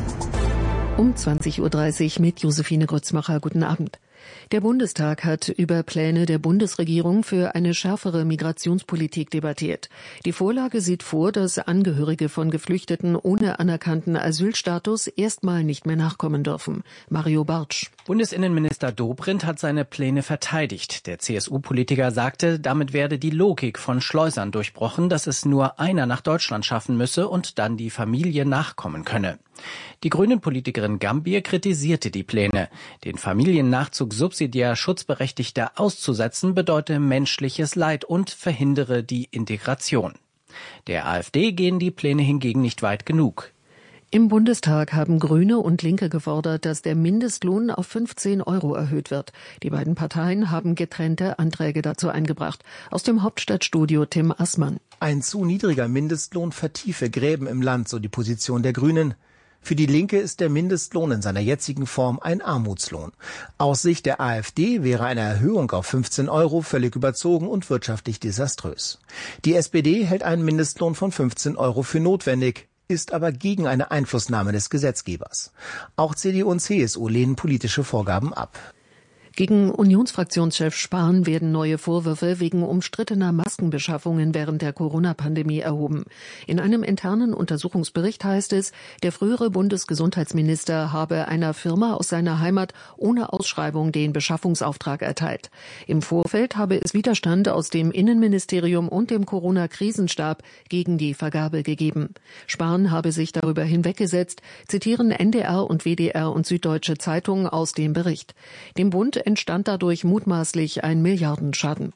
Um zwanzig Uhr dreißig mit Josephine Grützmacher. Guten Abend. Der Bundestag hat über Pläne der Bundesregierung für eine schärfere Migrationspolitik debattiert. Die Vorlage sieht vor, dass Angehörige von Geflüchteten ohne anerkannten Asylstatus erstmal nicht mehr nachkommen dürfen. Mario Bartsch. Bundesinnenminister Dobrindt hat seine Pläne verteidigt. Der C S U-Politiker sagte, damit werde die Logik von Schleusern durchbrochen, dass es nur einer nach Deutschland schaffen müsse und dann die Familie nachkommen könne. Die Grünen-Politikerin Gambier kritisierte die Pläne. Den Familiennachzug subsidiär Schutzberechtigter auszusetzen bedeute menschliches Leid und verhindere die Integration. Der AfD gehen die Pläne hingegen nicht weit genug. Im Bundestag haben Grüne und Linke gefordert, dass der Mindestlohn auf fünfzehn Euro erhöht wird. Die beiden Parteien haben getrennte Anträge dazu eingebracht. Aus dem Hauptstadtstudio Tim Assmann. Ein zu niedriger Mindestlohn vertiefe Gräben im Land, so die Position der Grünen. Für die Linke ist der Mindestlohn in seiner jetzigen Form ein Armutslohn. Aus Sicht der AfD wäre eine Erhöhung auf fünfzehn Euro völlig überzogen und wirtschaftlich desaströs. Die S P D hält einen Mindestlohn von fünfzehn Euro für notwendig, ist aber gegen eine Einflussnahme des Gesetzgebers. Auch C D U und C S U lehnen politische Vorgaben ab. Gegen Unionsfraktionschef Spahn werden neue Vorwürfe wegen umstrittener Maskenbeschaffungen während der Corona-Pandemie erhoben. In einem internen Untersuchungsbericht heißt es, der frühere Bundesgesundheitsminister habe einer Firma aus seiner Heimat ohne Ausschreibung den Beschaffungsauftrag erteilt. Im Vorfeld habe es Widerstand aus dem Innenministerium und dem Corona-Krisenstab gegen die Vergabe gegeben. Spahn habe sich darüber hinweggesetzt, zitieren N D R und W D R und Süddeutsche Zeitung aus dem Bericht. Dem Bund entstand dadurch mutmaßlich ein Milliardenschaden.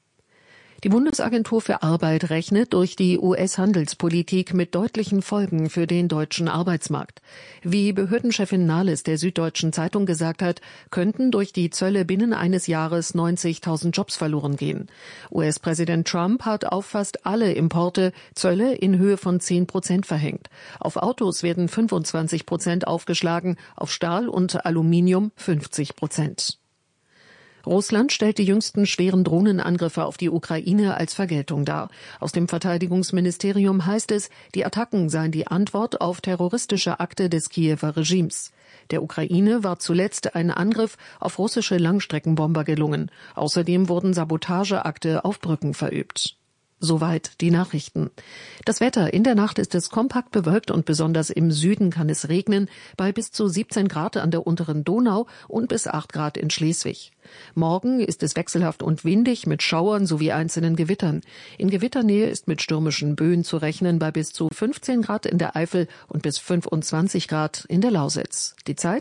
Die Bundesagentur für Arbeit rechnet durch die U S-Handelspolitik mit deutlichen Folgen für den deutschen Arbeitsmarkt. Wie Behördenchefin Nahles der Süddeutschen Zeitung gesagt hat, könnten durch die Zölle binnen eines Jahres neunzigtausend Jobs verloren gehen. U S-Präsident Trump hat auf fast alle Importe Zölle in Höhe von zehn Prozent verhängt. Auf Autos werden fünfundzwanzig Prozent aufgeschlagen, auf Stahl und Aluminium fünfzig Prozent. Russland stellt die jüngsten schweren Drohnenangriffe auf die Ukraine als Vergeltung dar. Aus dem Verteidigungsministerium heißt es, die Attacken seien die Antwort auf terroristische Akte des Kiewer Regimes. Der Ukraine war zuletzt ein Angriff auf russische Langstreckenbomber gelungen. Außerdem wurden Sabotageakte auf Brücken verübt. Soweit die Nachrichten. Das Wetter. In der Nacht ist es kompakt bewölkt und besonders im Süden kann es regnen, bei bis zu siebzehn Grad an der unteren Donau und bis acht Grad in Schleswig. Morgen ist es wechselhaft und windig mit Schauern sowie einzelnen Gewittern. In Gewitternähe ist mit stürmischen Böen zu rechnen bei bis zu fünfzehn Grad in der Eifel und bis fünfundzwanzig Grad in der Lausitz. Die Zeit?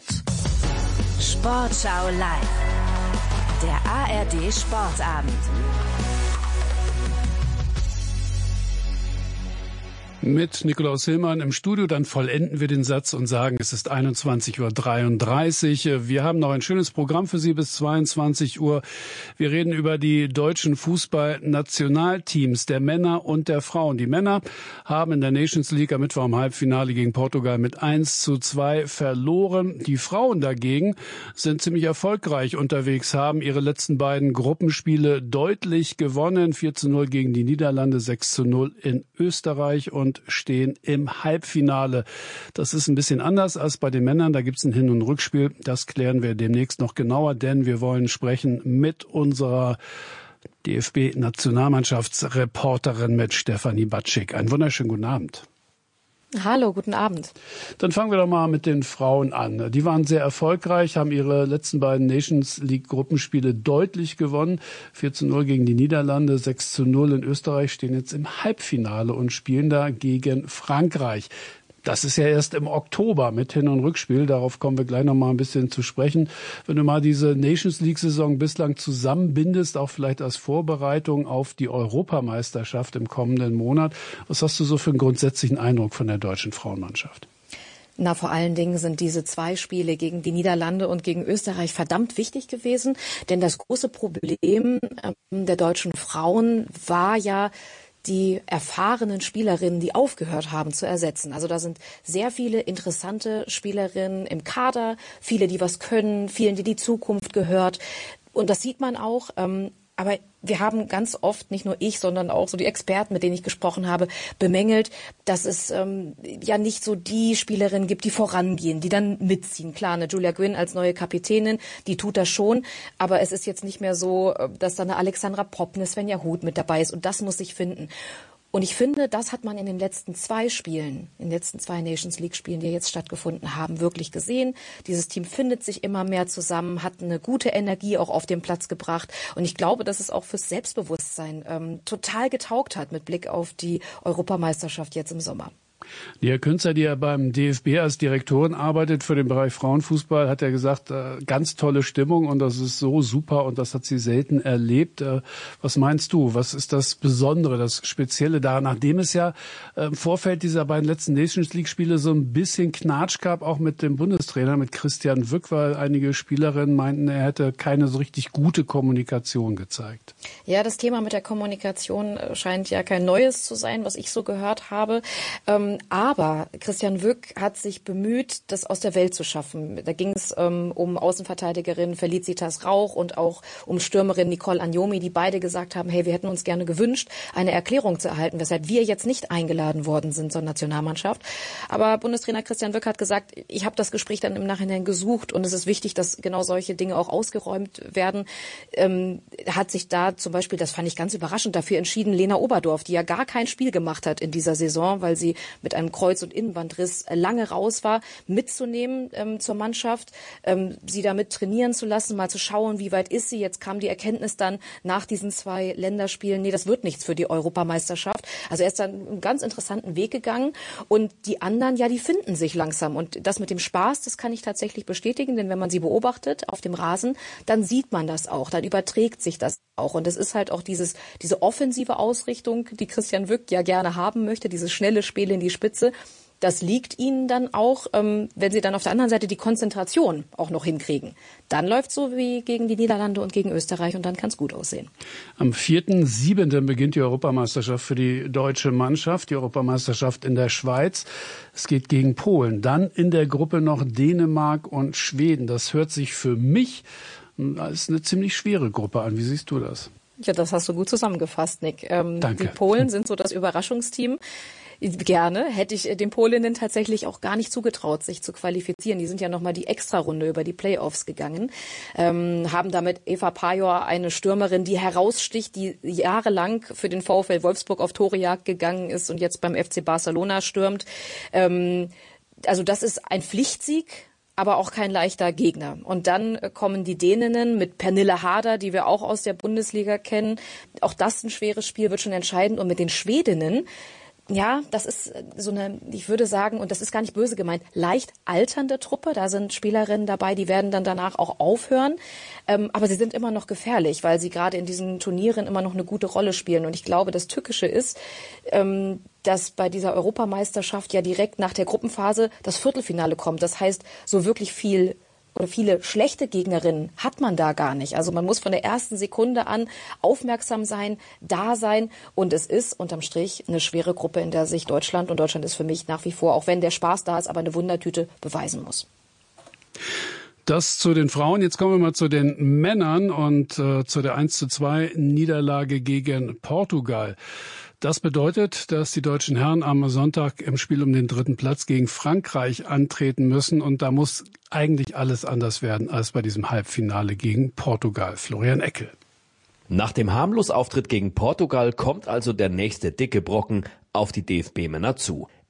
Sportschau live. Der A R D Sportabend. Mit Nikolaus Hillmann im Studio, dann vollenden wir den Satz und sagen, es ist einundzwanzig Uhr dreiunddreißig. Wir haben noch ein schönes Programm für Sie bis zweiundzwanzig Uhr. Wir reden über die deutschen Fußballnationalteams der Männer und der Frauen. Die Männer haben in der Nations League am Mittwoch im Halbfinale gegen Portugal mit eins zu zwei verloren. Die Frauen dagegen sind ziemlich erfolgreich unterwegs, haben ihre letzten beiden Gruppenspiele deutlich gewonnen. vier zu null gegen die Niederlande, sechs zu null in Österreich und stehen im Halbfinale. Das ist ein bisschen anders als bei den Männern. Da gibt es ein Hin- und Rückspiel. Das klären wir demnächst noch genauer, denn wir wollen sprechen mit unserer D F B-Nationalmannschaftsreporterin, mit Stefanie Batschik. Einen wunderschönen guten Abend. Hallo, guten Abend. Dann fangen wir doch mal mit den Frauen an. Die waren sehr erfolgreich, haben ihre letzten beiden Nations League Gruppenspiele deutlich gewonnen. vier zu null gegen die Niederlande, sechs zu null in Österreich, stehen jetzt im Halbfinale und spielen da gegen Frankreich. Das ist ja erst im Oktober mit Hin- und Rückspiel. Darauf kommen wir gleich noch mal ein bisschen zu sprechen. Wenn du mal diese Nations League-Saison bislang zusammenbindest, auch vielleicht als Vorbereitung auf die Europameisterschaft im kommenden Monat, was hast du so für einen grundsätzlichen Eindruck von der deutschen Frauenmannschaft? Na, vor allen Dingen sind diese zwei Spiele gegen die Niederlande und gegen Österreich verdammt wichtig gewesen. Denn das große Problem der deutschen Frauen war ja, die erfahrenen Spielerinnen, die aufgehört haben, zu ersetzen. Also da sind sehr viele interessante Spielerinnen im Kader, viele, die was können, vielen, die die Zukunft gehört. Und das sieht man auch. Ähm, aber wir haben ganz oft, nicht nur ich, sondern auch so die Experten, mit denen ich gesprochen habe, bemängelt, dass es ähm, ja nicht so die Spielerinnen gibt, die vorangehen, die dann mitziehen. Klar, eine Julia Gwynn als neue Kapitänin, die tut das schon. Aber es ist jetzt nicht mehr so, dass da eine Alexandra Popp, eine Svenja Huth mit dabei ist. Und das muss sich finden. Und ich finde, das hat man in den letzten zwei Spielen, in den letzten zwei Nations League Spielen, die jetzt stattgefunden haben, wirklich gesehen. Dieses Team findet sich immer mehr zusammen, hat eine gute Energie auch auf den Platz gebracht. Und ich glaube, dass es auch fürs Selbstbewusstsein ähm, total getaugt hat mit Blick auf die Europameisterschaft jetzt im Sommer. Die Herr Künzer, die ja beim D F B als Direktorin arbeitet für den Bereich Frauenfußball, hat ja gesagt, äh, ganz tolle Stimmung und das ist so super und das hat sie selten erlebt. Äh, was meinst du? Was ist das Besondere, das Spezielle da? Nachdem es ja äh, im Vorfeld dieser beiden letzten Nations League Spiele so ein bisschen Knatsch gab, auch mit dem Bundestrainer, mit Christian Wück, weil einige Spielerinnen meinten, er hätte keine so richtig gute Kommunikation gezeigt. Ja, das Thema mit der Kommunikation scheint ja kein neues zu sein, was ich so gehört habe. Ähm, Aber Christian Wück hat sich bemüht, das aus der Welt zu schaffen. Da ging es ähm, um Außenverteidigerin Felicitas Rauch und auch um Stürmerin Nicole Agnomi, die beide gesagt haben, hey, wir hätten uns gerne gewünscht, eine Erklärung zu erhalten, weshalb wir jetzt nicht eingeladen worden sind zur Nationalmannschaft. Aber Bundestrainer Christian Wück hat gesagt, ich habe das Gespräch dann im Nachhinein gesucht und es ist wichtig, dass genau solche Dinge auch ausgeräumt werden. Ähm, hat sich da zum Beispiel, das fand ich ganz überraschend, dafür entschieden, Lena Oberdorf, die ja gar kein Spiel gemacht hat in dieser Saison, weil sie mit einem Kreuz- und Innenbandriss lange raus war, mitzunehmen ähm, zur Mannschaft, ähm, sie damit trainieren zu lassen, mal zu schauen, wie weit ist sie. Jetzt kam die Erkenntnis dann nach diesen zwei Länderspielen, nee, das wird nichts für die Europameisterschaft. Also er ist dann einen ganz interessanten Weg gegangen und die anderen, ja, die finden sich langsam. Und das mit dem Spaß, das kann ich tatsächlich bestätigen, denn wenn man sie beobachtet auf dem Rasen, dann sieht man das auch, dann überträgt sich das auch. Und es ist halt auch dieses, diese offensive Ausrichtung, die Christian Wück ja gerne haben möchte, dieses schnelle Spiel in die Spitze. Das liegt ihnen dann auch, ähm, wenn sie dann auf der anderen Seite die Konzentration auch noch hinkriegen. Dann läuft es so wie gegen die Niederlande und gegen Österreich und dann kann es gut aussehen. Am vierten siebten beginnt die Europameisterschaft für die deutsche Mannschaft, die Europameisterschaft in der Schweiz. Es geht gegen Polen. Dann in der Gruppe noch Dänemark und Schweden. Das hört sich für mich als eine ziemlich schwere Gruppe an. Wie siehst du das? Ja, das hast du gut zusammengefasst, Nick. Ähm, Danke. Die Polen sind so das Überraschungsteam. Gerne. Hätte ich den Polinnen tatsächlich auch gar nicht zugetraut, sich zu qualifizieren. Die sind ja nochmal die Extrarunde über die Playoffs gegangen, ähm, haben damit Eva Pajor, eine Stürmerin, die heraussticht, die jahrelang für den VfL Wolfsburg auf Torejagd gegangen ist und jetzt beim F C Barcelona stürmt. Ähm, also das ist ein Pflichtsieg, aber auch kein leichter Gegner. Und dann kommen die Däninnen mit Pernille Harder, die wir auch aus der Bundesliga kennen. Auch das ein schweres Spiel, wird schon entscheidend. Und mit den Schwedinnen, ja, das ist so eine, ich würde sagen, und das ist gar nicht böse gemeint, leicht alternde Truppe. Da sind Spielerinnen dabei, die werden dann danach auch aufhören. Ähm, aber sie sind immer noch gefährlich, weil sie gerade in diesen Turnieren immer noch eine gute Rolle spielen. Und ich glaube, das Tückische ist, ähm, dass bei dieser Europameisterschaft ja direkt nach der Gruppenphase das Viertelfinale kommt. Das heißt, so wirklich viel oder viele schlechte Gegnerinnen hat man da gar nicht. Also man muss von der ersten Sekunde an aufmerksam sein, da sein. Und es ist unterm Strich eine schwere Gruppe, in der sich Deutschland, und Deutschland ist für mich nach wie vor, auch wenn der Spaß da ist, aber eine Wundertüte beweisen muss. Das zu den Frauen. Jetzt kommen wir mal zu den Männern und äh, zu der eins zu zwei Niederlage gegen Portugal. Das bedeutet, dass die deutschen Herren am Sonntag im Spiel um den dritten Platz gegen Frankreich antreten müssen. Und da muss eigentlich alles anders werden als bei diesem Halbfinale gegen Portugal. Florian Eckel. Nach dem harmlos Auftritt gegen Portugal kommt also der nächste dicke Brocken auf die D F B-Männer zu.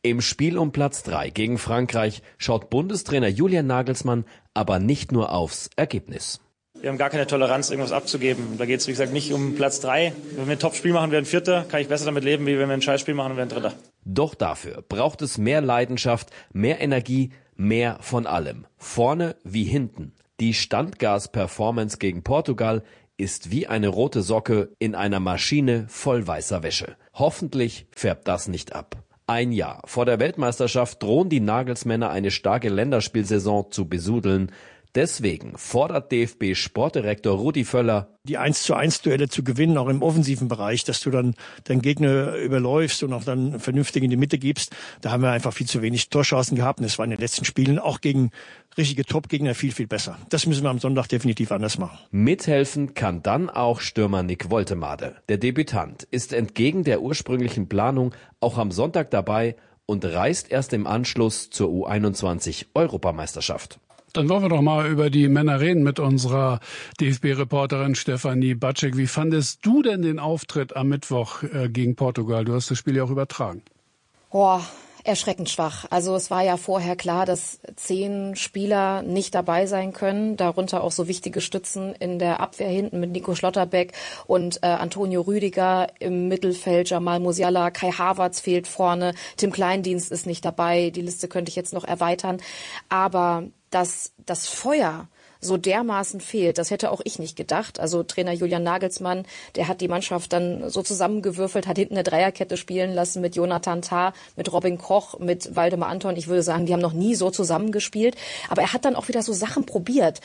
Im Spiel um Platz drei gegen Frankreich schaut Bundestrainer Julian Nagelsmann aber nicht nur aufs Ergebnis. Wir haben gar keine Toleranz, irgendwas abzugeben. Da geht es, wie gesagt, nicht um Platz drei. Wenn wir ein Top-Spiel machen, werden Vierter, kann ich besser damit leben, wie wenn wir ein Scheißspiel machen und werden Dritter. Doch dafür braucht es mehr Leidenschaft, mehr Energie, mehr von allem. Vorne wie hinten. Die Standgas-Performance gegen Portugal ist wie eine rote Socke in einer Maschine voll weißer Wäsche. Hoffentlich färbt das nicht ab. Ein Jahr vor der Weltmeisterschaft drohen die Nagelsmänner eine starke Länderspielsaison zu besudeln. Deswegen fordert D F B-Sportdirektor Rudi Völler, die eins zu eins Duelle zu gewinnen, auch im offensiven Bereich, dass du dann deinen Gegner überläufst und auch dann vernünftig in die Mitte gibst. Da haben wir einfach viel zu wenig Torchancen gehabt und es war in den letzten Spielen auch gegen richtige Top-Gegner viel, viel besser. Das müssen wir am Sonntag definitiv anders machen. Mithelfen kann dann auch Stürmer Nick Woltemade. Der Debütant ist entgegen der ursprünglichen Planung auch am Sonntag dabei und reist erst im Anschluss zur U einundzwanzig Europameisterschaft. Dann wollen wir doch mal über die Männer reden mit unserer D F B-Reporterin Stefanie Batschek. Wie fandest du denn den Auftritt am Mittwoch äh, gegen Portugal? Du hast das Spiel ja auch übertragen. Boah, erschreckend schwach. Also es war ja vorher klar, dass zehn Spieler nicht dabei sein können, darunter auch so wichtige Stützen in der Abwehr hinten mit Nico Schlotterbeck und äh, Antonio Rüdiger im Mittelfeld, Jamal Musiala, Kai Havertz fehlt vorne, Tim Kleindienst ist nicht dabei, die Liste könnte ich jetzt noch erweitern, aber dass das Feuer so dermaßen fehlt, das hätte auch ich nicht gedacht. Also Trainer Julian Nagelsmann, der hat die Mannschaft dann so zusammengewürfelt, hat hinten eine Dreierkette spielen lassen mit Jonathan Tah, mit Robin Koch, mit Waldemar Anton. Ich würde sagen, die haben noch nie so zusammengespielt. Aber er hat dann auch wieder so Sachen probiert.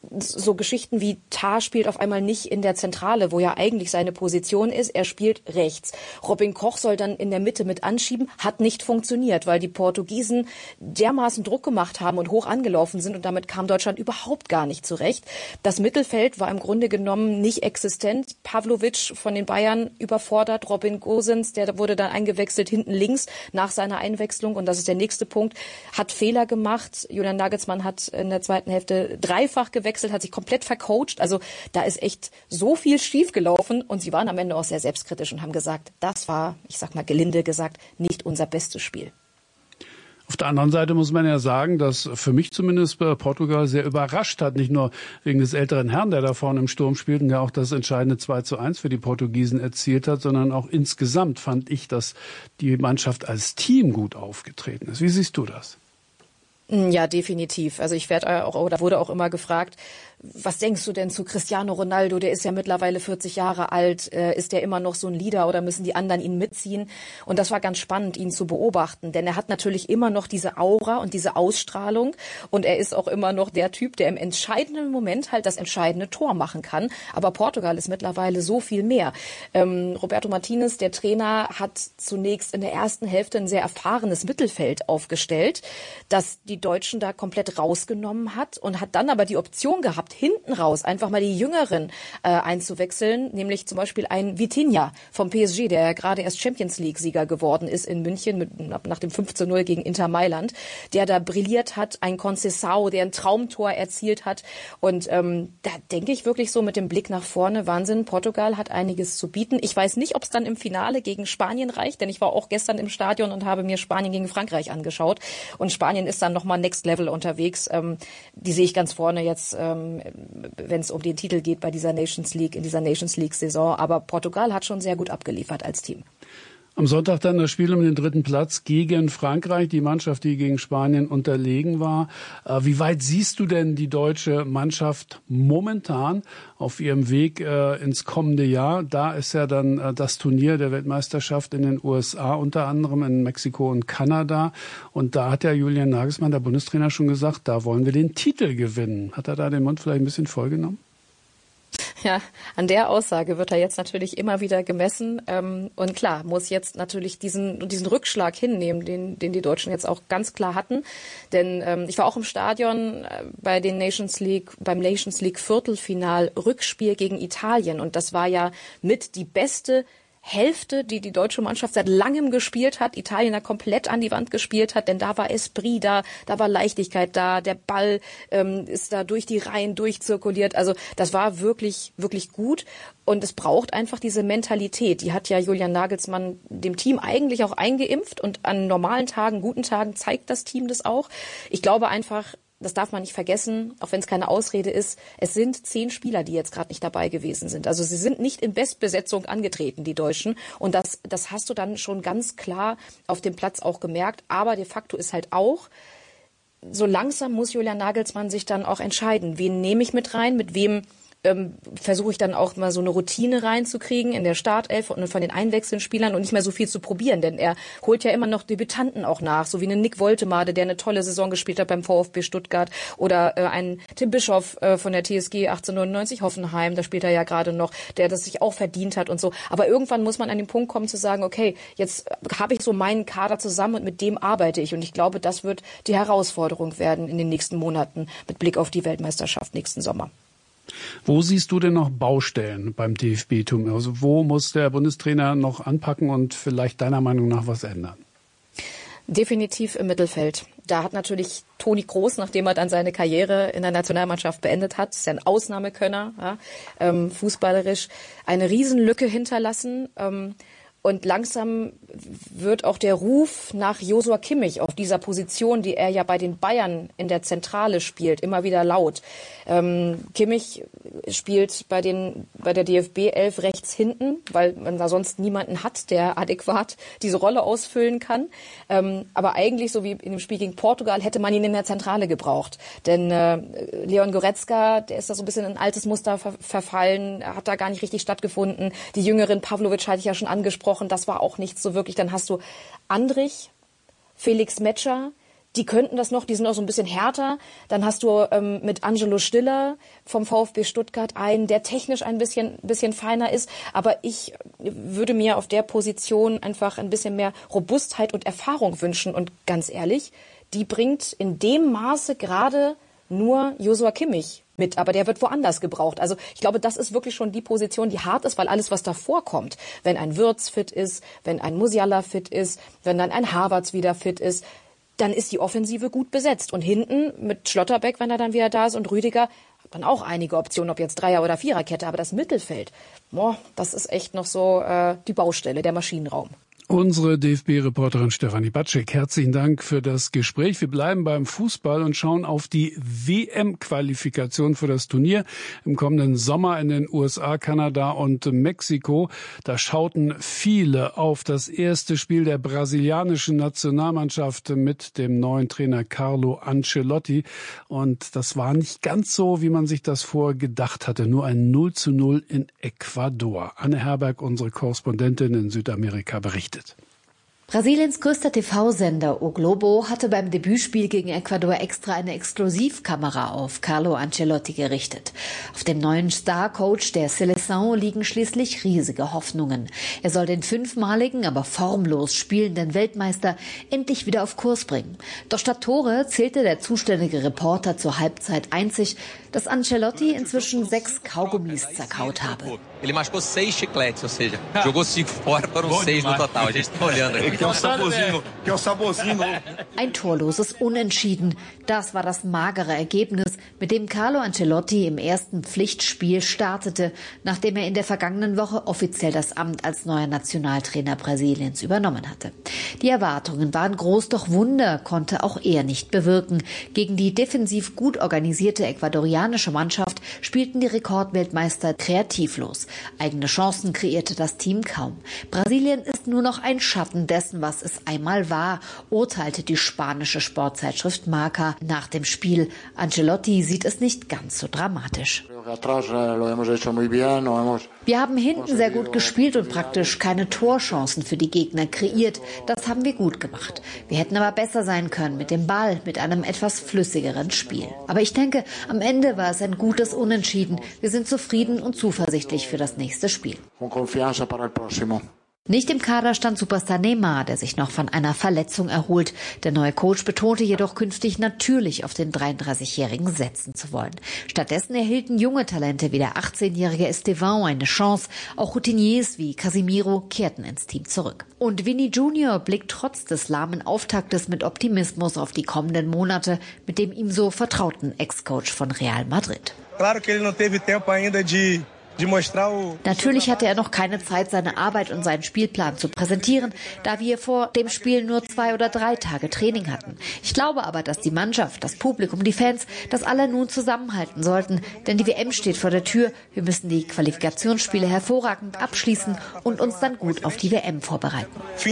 So Geschichten wie Tah spielt auf einmal nicht in der Zentrale, wo ja eigentlich seine Position ist. Er spielt rechts. Robin Koch soll dann in der Mitte mit anschieben. Hat nicht funktioniert, weil die Portugiesen dermaßen Druck gemacht haben und hoch angelaufen sind. Und damit kam Deutschland überhaupt gar nicht zurecht. Das Mittelfeld war im Grunde genommen nicht existent. Pavlovic von den Bayern überfordert. Robin Gosens, der wurde dann eingewechselt hinten links nach seiner Einwechslung. Und das ist der nächste Punkt. Hat Fehler gemacht. Julian Nagelsmann hat in der zweiten Hälfte dreifach gewechselt. Hat sich komplett vercoacht. Also da ist echt so viel schiefgelaufen und sie waren am Ende auch sehr selbstkritisch und haben gesagt, das war, ich sag mal gelinde gesagt, nicht unser bestes Spiel. Auf der anderen Seite muss man ja sagen, dass für mich zumindest Portugal sehr überrascht hat. Nicht nur wegen des älteren Herrn, der da vorne im Sturm spielt und der auch das entscheidende zwei zu eins für die Portugiesen erzielt hat, sondern auch insgesamt fand ich, dass die Mannschaft als Team gut aufgetreten ist. Wie siehst du das? Ja, definitiv. Also ich werde auch, oder wurde auch immer gefragt, was denkst du denn zu Cristiano Ronaldo? Der ist ja mittlerweile vierzig Jahre alt. Äh, ist der immer noch so ein Leader oder müssen die anderen ihn mitziehen? Und das war ganz spannend, ihn zu beobachten. Denn er hat natürlich immer noch diese Aura und diese Ausstrahlung. Und er ist auch immer noch der Typ, der im entscheidenden Moment halt das entscheidende Tor machen kann. Aber Portugal ist mittlerweile so viel mehr. Ähm, Roberto Martinez, der Trainer, hat zunächst in der ersten Hälfte ein sehr erfahrenes Mittelfeld aufgestellt, das die Deutschen da komplett rausgenommen hat und hat dann aber die Option gehabt, hinten raus einfach mal die Jüngeren äh, einzuwechseln, nämlich zum Beispiel ein Vitinha vom P S G, der ja gerade erst Champions League-Sieger geworden ist in München mit, nach dem fünf zu null gegen Inter Mailand, der da brilliert hat, ein Conceição, der ein Traumtor erzielt hat und ähm, da denke ich wirklich so mit dem Blick nach vorne, Wahnsinn, Portugal hat einiges zu bieten. Ich weiß nicht, ob es dann im Finale gegen Spanien reicht, denn ich war auch gestern im Stadion und habe mir Spanien gegen Frankreich angeschaut und Spanien ist dann nochmal Next Level unterwegs. Ähm, die sehe ich ganz vorne jetzt, ähm, wenn es um den Titel geht bei dieser Nations League, in dieser Nations League Saison. Aber Portugal hat schon sehr gut abgeliefert als Team. Am Sonntag dann das Spiel um den dritten Platz gegen Frankreich, die Mannschaft, die gegen Spanien unterlegen war. Wie weit siehst du denn die deutsche Mannschaft momentan auf ihrem Weg äh, ins kommende Jahr? Da ist ja dann äh, das Turnier der Weltmeisterschaft in den U S A, unter anderem in Mexiko und Kanada. Und da hat ja Julian Nagelsmann, der Bundestrainer, schon gesagt, da wollen wir den Titel gewinnen. Hat er da den Mund vielleicht ein bisschen vollgenommen? Ja, an der Aussage wird er jetzt natürlich immer wieder gemessen. Ähm, und klar, muss jetzt natürlich diesen, diesen Rückschlag hinnehmen, den, den die Deutschen jetzt auch ganz klar hatten. Denn ähm, ich war auch im Stadion äh, bei den Nations League, beim Nations League Viertelfinal Rückspiel gegen Italien. Und das war ja mit die beste Hälfte, die die deutsche Mannschaft seit langem gespielt hat, Italien da komplett an die Wand gespielt hat, denn da war Esprit da, da war Leichtigkeit da, der Ball ähm, ist da durch die Reihen durchzirkuliert. Also das war wirklich, wirklich gut und es braucht einfach diese Mentalität. Die hat ja Julian Nagelsmann dem Team eigentlich auch eingeimpft und an normalen Tagen, guten Tagen zeigt das Team das auch. Ich glaube einfach, das darf man nicht vergessen, auch wenn es keine Ausrede ist, es sind zehn Spieler, die jetzt gerade nicht dabei gewesen sind. Also sie sind nicht in Bestbesetzung angetreten, die Deutschen. Und das, das hast du dann schon ganz klar auf dem Platz auch gemerkt. Aber de facto ist halt auch, so langsam muss Julian Nagelsmann sich dann auch entscheiden, wen nehme ich mit rein, mit wem ähm, versuche ich dann auch mal so eine Routine reinzukriegen in der Startelf und von den einwechselnden Spielern und nicht mehr so viel zu probieren, denn er holt ja immer noch Debütanten auch nach, so wie einen Nick Woltemade, der eine tolle Saison gespielt hat beim VfB Stuttgart oder äh, einen Tim Bischoff äh, von der T S G achtzehnhundertneunundneunzig Hoffenheim, da spielt er ja gerade noch, der das sich auch verdient hat und so. Aber irgendwann muss man an den Punkt kommen zu sagen, okay, jetzt habe ich so meinen Kader zusammen und mit dem arbeite ich und ich glaube, das wird die Herausforderung werden in den nächsten Monaten mit Blick auf die Weltmeisterschaft nächsten Sommer. Wo siehst du denn noch Baustellen beim D F B-Tum? Also wo muss der Bundestrainer noch anpacken und vielleicht deiner Meinung nach was ändern? Definitiv im Mittelfeld. Da hat natürlich Toni Kroos, nachdem er dann seine Karriere in der Nationalmannschaft beendet hat, ist ja ein Ausnahmekönner, ja, ähm, fußballerisch, eine Riesenlücke hinterlassen. Ähm, Und langsam wird auch der Ruf nach Joshua Kimmich auf dieser Position, die er ja bei den Bayern in der Zentrale spielt, immer wieder laut. Ähm, Kimmich spielt bei den bei der D F B elf rechts hinten, weil man da sonst niemanden hat, der adäquat diese Rolle ausfüllen kann. Ähm, aber eigentlich, so wie in dem Spiel gegen Portugal, hätte man ihn in der Zentrale gebraucht. Denn äh, Leon Goretzka, der ist da so ein bisschen in ein altes Muster ver- verfallen, hat da gar nicht richtig stattgefunden. Die jüngeren Pavlovic hatte ich ja schon angesprochen. Das war auch nichts so wirklich. Dann hast du Andrich, Felix Metscher, die könnten das noch, die sind auch so ein bisschen härter. Dann hast du ähm, mit Angelo Stiller vom VfB Stuttgart einen, der technisch ein bisschen, bisschen feiner ist. Aber ich würde mir auf der Position einfach ein bisschen mehr Robustheit und Erfahrung wünschen. Und ganz ehrlich, die bringt in dem Maße gerade nur Joshua Kimmich mit, aber der wird woanders gebraucht. Also ich glaube, das ist wirklich schon die Position, die hart ist, weil alles, was davor kommt, wenn ein Wirtz fit ist, wenn ein Musiala fit ist, wenn dann ein Havertz wieder fit ist, dann ist die Offensive gut besetzt. Und hinten mit Schlotterbeck, wenn er dann wieder da ist, und Rüdiger, hat man auch einige Optionen, ob jetzt Dreier- oder Viererkette, aber das Mittelfeld, boah, das ist echt noch so äh, die Baustelle, der Maschinenraum. Unsere D F B-Reporterin Stefanie Batschek, herzlichen Dank für das Gespräch. Wir bleiben beim Fußball und schauen auf die W M-Qualifikation für das Turnier im kommenden Sommer in den U S A, Kanada und Mexiko. Da schauten viele auf das erste Spiel der brasilianischen Nationalmannschaft mit dem neuen Trainer Carlo Ancelotti. Und das war nicht ganz so, wie man sich das vorgedacht hatte. Nur ein null zu null in Ecuador. Anne Herberg, unsere Korrespondentin in Südamerika, berichtet. Brasiliens größter T V-Sender O Globo hatte beim Debütspiel gegen Ecuador extra eine Exklusivkamera auf Carlo Ancelotti gerichtet. Auf dem neuen Star-Coach der Seleção liegen schließlich riesige Hoffnungen. Er soll den fünfmaligen, aber formlos spielenden Weltmeister endlich wieder auf Kurs bringen. Doch statt Tore zählte der zuständige Reporter zur Halbzeit einzig, dass Ancelotti inzwischen sechs Kaugummis zerkaut habe. Ele machucou seis chicletes, ou seja, jogou cinco fora, foram seis no total. A gente tá olhando aqui. Que é um saborzinho, que é um saborzinho. Ein torloses Unentschieden. Das war das magere Ergebnis, mit dem Carlo Ancelotti im ersten Pflichtspiel startete, nachdem er in der vergangenen Woche offiziell das Amt als neuer Nationaltrainer Brasiliens übernommen hatte. Die Erwartungen waren groß, doch Wunder konnte auch er nicht bewirken. Gegen die defensiv gut organisierte ecuadorianische Mannschaft spielten die Rekordweltmeister kreativlos. Eigene Chancen kreierte das Team kaum. Brasilien ist nur noch ein Schatten dessen, was es einmal war, urteilte die spanische Sportzeitschrift Marca nach dem Spiel. Ancelotti sieht es nicht ganz so dramatisch. Wir haben hinten sehr gut gespielt und praktisch keine Torchancen für die Gegner kreiert. Das haben wir gut gemacht. Wir hätten aber besser sein können mit dem Ball, mit einem etwas flüssigeren Spiel. Aber ich denke, am Ende war es ein gutes Unentschieden. Wir sind zufrieden und zuversichtlich für das nächste Spiel. Nicht im Kader stand Superstar Neymar, der sich noch von einer Verletzung erholt. Der neue Coach betonte jedoch, künftig natürlich auf den dreiunddreißigjährigen setzen zu wollen. Stattdessen erhielten junge Talente wie der achtzehnjährige Esteban eine Chance. Auch Routiniers wie Casemiro kehrten ins Team zurück. Und Vini Junior blickt trotz des lahmen Auftaktes mit Optimismus auf die kommenden Monate mit dem ihm so vertrauten Ex-Coach von Real Madrid. Natürlich hatte er noch keine Zeit, seine Arbeit und seinen Spielplan zu präsentieren, da wir vor dem Spiel nur zwei oder drei Tage Training hatten. Ich glaube aber, dass die Mannschaft, das Publikum, die Fans, das alle nun zusammenhalten sollten, denn die W M steht vor der Tür. Wir müssen die Qualifikationsspiele hervorragend abschließen und uns dann gut auf die W M vorbereiten.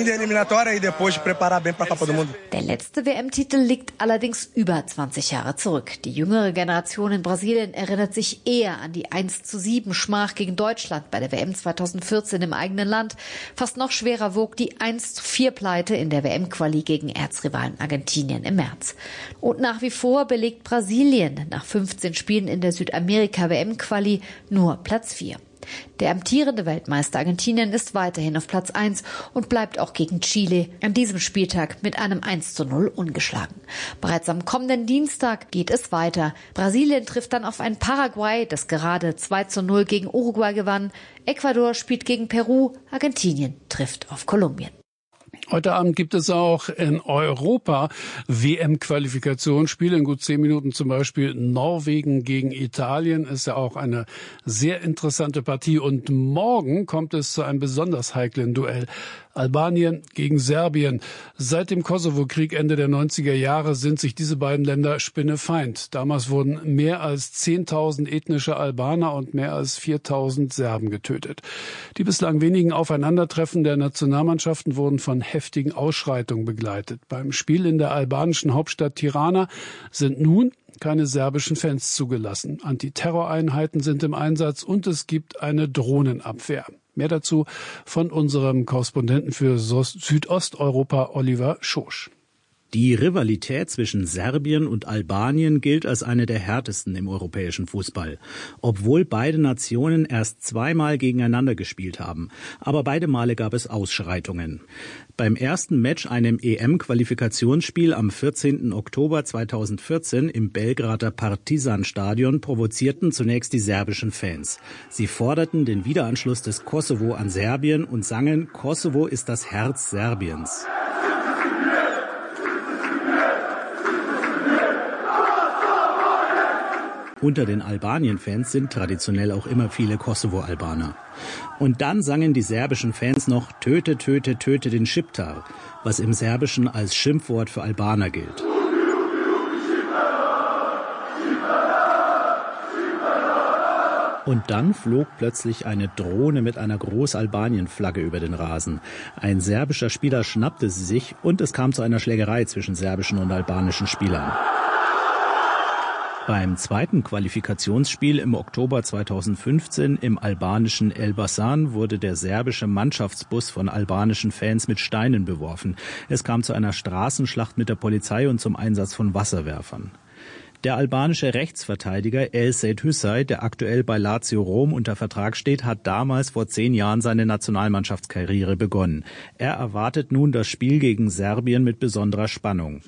Der letzte W M-Titel liegt allerdings über zwanzig Jahre zurück. Die jüngere Generation in Brasilien erinnert sich eher an die eins zu sieben Schmach gegen Deutschland bei der W M zweitausendvierzehn im eigenen Land. Fast noch schwerer wog die eins zu vier Pleite in der W M-Quali gegen Erzrivalen Argentinien im März. Und nach wie vor belegt Brasilien nach fünfzehn Spielen in der Südamerika-W M-Quali nur Platz vier. Der amtierende Weltmeister Argentinien ist weiterhin auf Platz eins und bleibt auch gegen Chile an diesem Spieltag mit einem eins zu null ungeschlagen. Bereits am kommenden Dienstag geht es weiter. Brasilien trifft dann auf ein Paraguay, das gerade zwei zu null gegen Uruguay gewann. Ecuador spielt gegen Peru. Argentinien trifft auf Kolumbien. Heute Abend gibt es auch in Europa W M-Qualifikationsspiele. In gut zehn Minuten zum Beispiel Norwegen gegen Italien. Ist ja auch eine sehr interessante Partie. Und morgen kommt es zu einem besonders heiklen Duell. Albanien gegen Serbien. Seit dem Kosovo-Krieg Ende der neunziger Jahre sind sich diese beiden Länder spinnefeind. Damals wurden mehr als zehntausend ethnische Albaner und mehr als viertausend Serben getötet. Die bislang wenigen Aufeinandertreffen der Nationalmannschaften wurden von heftigen Ausschreitungen begleitet. Beim Spiel in der albanischen Hauptstadt Tirana sind nun keine serbischen Fans zugelassen. Antiterroreinheiten sind im Einsatz und es gibt eine Drohnenabwehr. Mehr dazu von unserem Korrespondenten für Südosteuropa, Oliver Schosch. Die Rivalität zwischen Serbien und Albanien gilt als eine der härtesten im europäischen Fußball. Obwohl beide Nationen erst zweimal gegeneinander gespielt haben. Aber beide Male gab es Ausschreitungen. Beim ersten Match, einem E M-Qualifikationsspiel am vierzehnten Oktober zweitausendvierzehn im Belgrader Partizan-Stadion, provozierten zunächst die serbischen Fans. Sie forderten den Wiederanschluss des Kosovo an Serbien und sangen: Kosovo ist das Herz Serbiens. Unter den Albanien-Fans sind traditionell auch immer viele Kosovo-Albaner. Und dann sangen die serbischen Fans noch Töte, töte, töte den Schiptar, was im Serbischen als Schimpfwort für Albaner gilt. Und dann flog plötzlich eine Drohne mit einer Groß-Albanien-Flagge über den Rasen. Ein serbischer Spieler schnappte sie sich und es kam zu einer Schlägerei zwischen serbischen und albanischen Spielern. Beim zweiten Qualifikationsspiel im Oktober zweitausendfünfzehn im albanischen Elbasan wurde der serbische Mannschaftsbus von albanischen Fans mit Steinen beworfen. Es kam zu einer Straßenschlacht mit der Polizei und zum Einsatz von Wasserwerfern. Der albanische Rechtsverteidiger El Seyd Hüsey, der aktuell bei Lazio Rom unter Vertrag steht, hat damals vor zehn Jahren seine Nationalmannschaftskarriere begonnen. Er erwartet nun das Spiel gegen Serbien mit besonderer Spannung.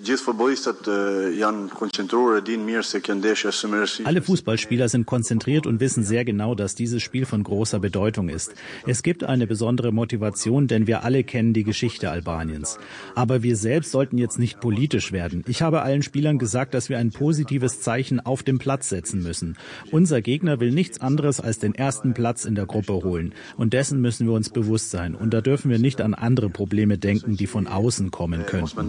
Alle Fußballspieler sind konzentriert und wissen sehr genau, dass dieses Spiel von großer Bedeutung ist. Es gibt eine besondere Motivation, denn wir alle kennen die Geschichte Albaniens. Aber wir selbst sollten jetzt nicht politisch werden. Ich habe allen Spielern gesagt, dass wir ein positives Zeichen auf dem Platz setzen müssen. Unser Gegner will nichts anderes als den ersten Platz in der Gruppe holen. Und dessen müssen wir uns bewusst sein. Und da dürfen wir nicht an andere Probleme denken, die von außen kommen könnten.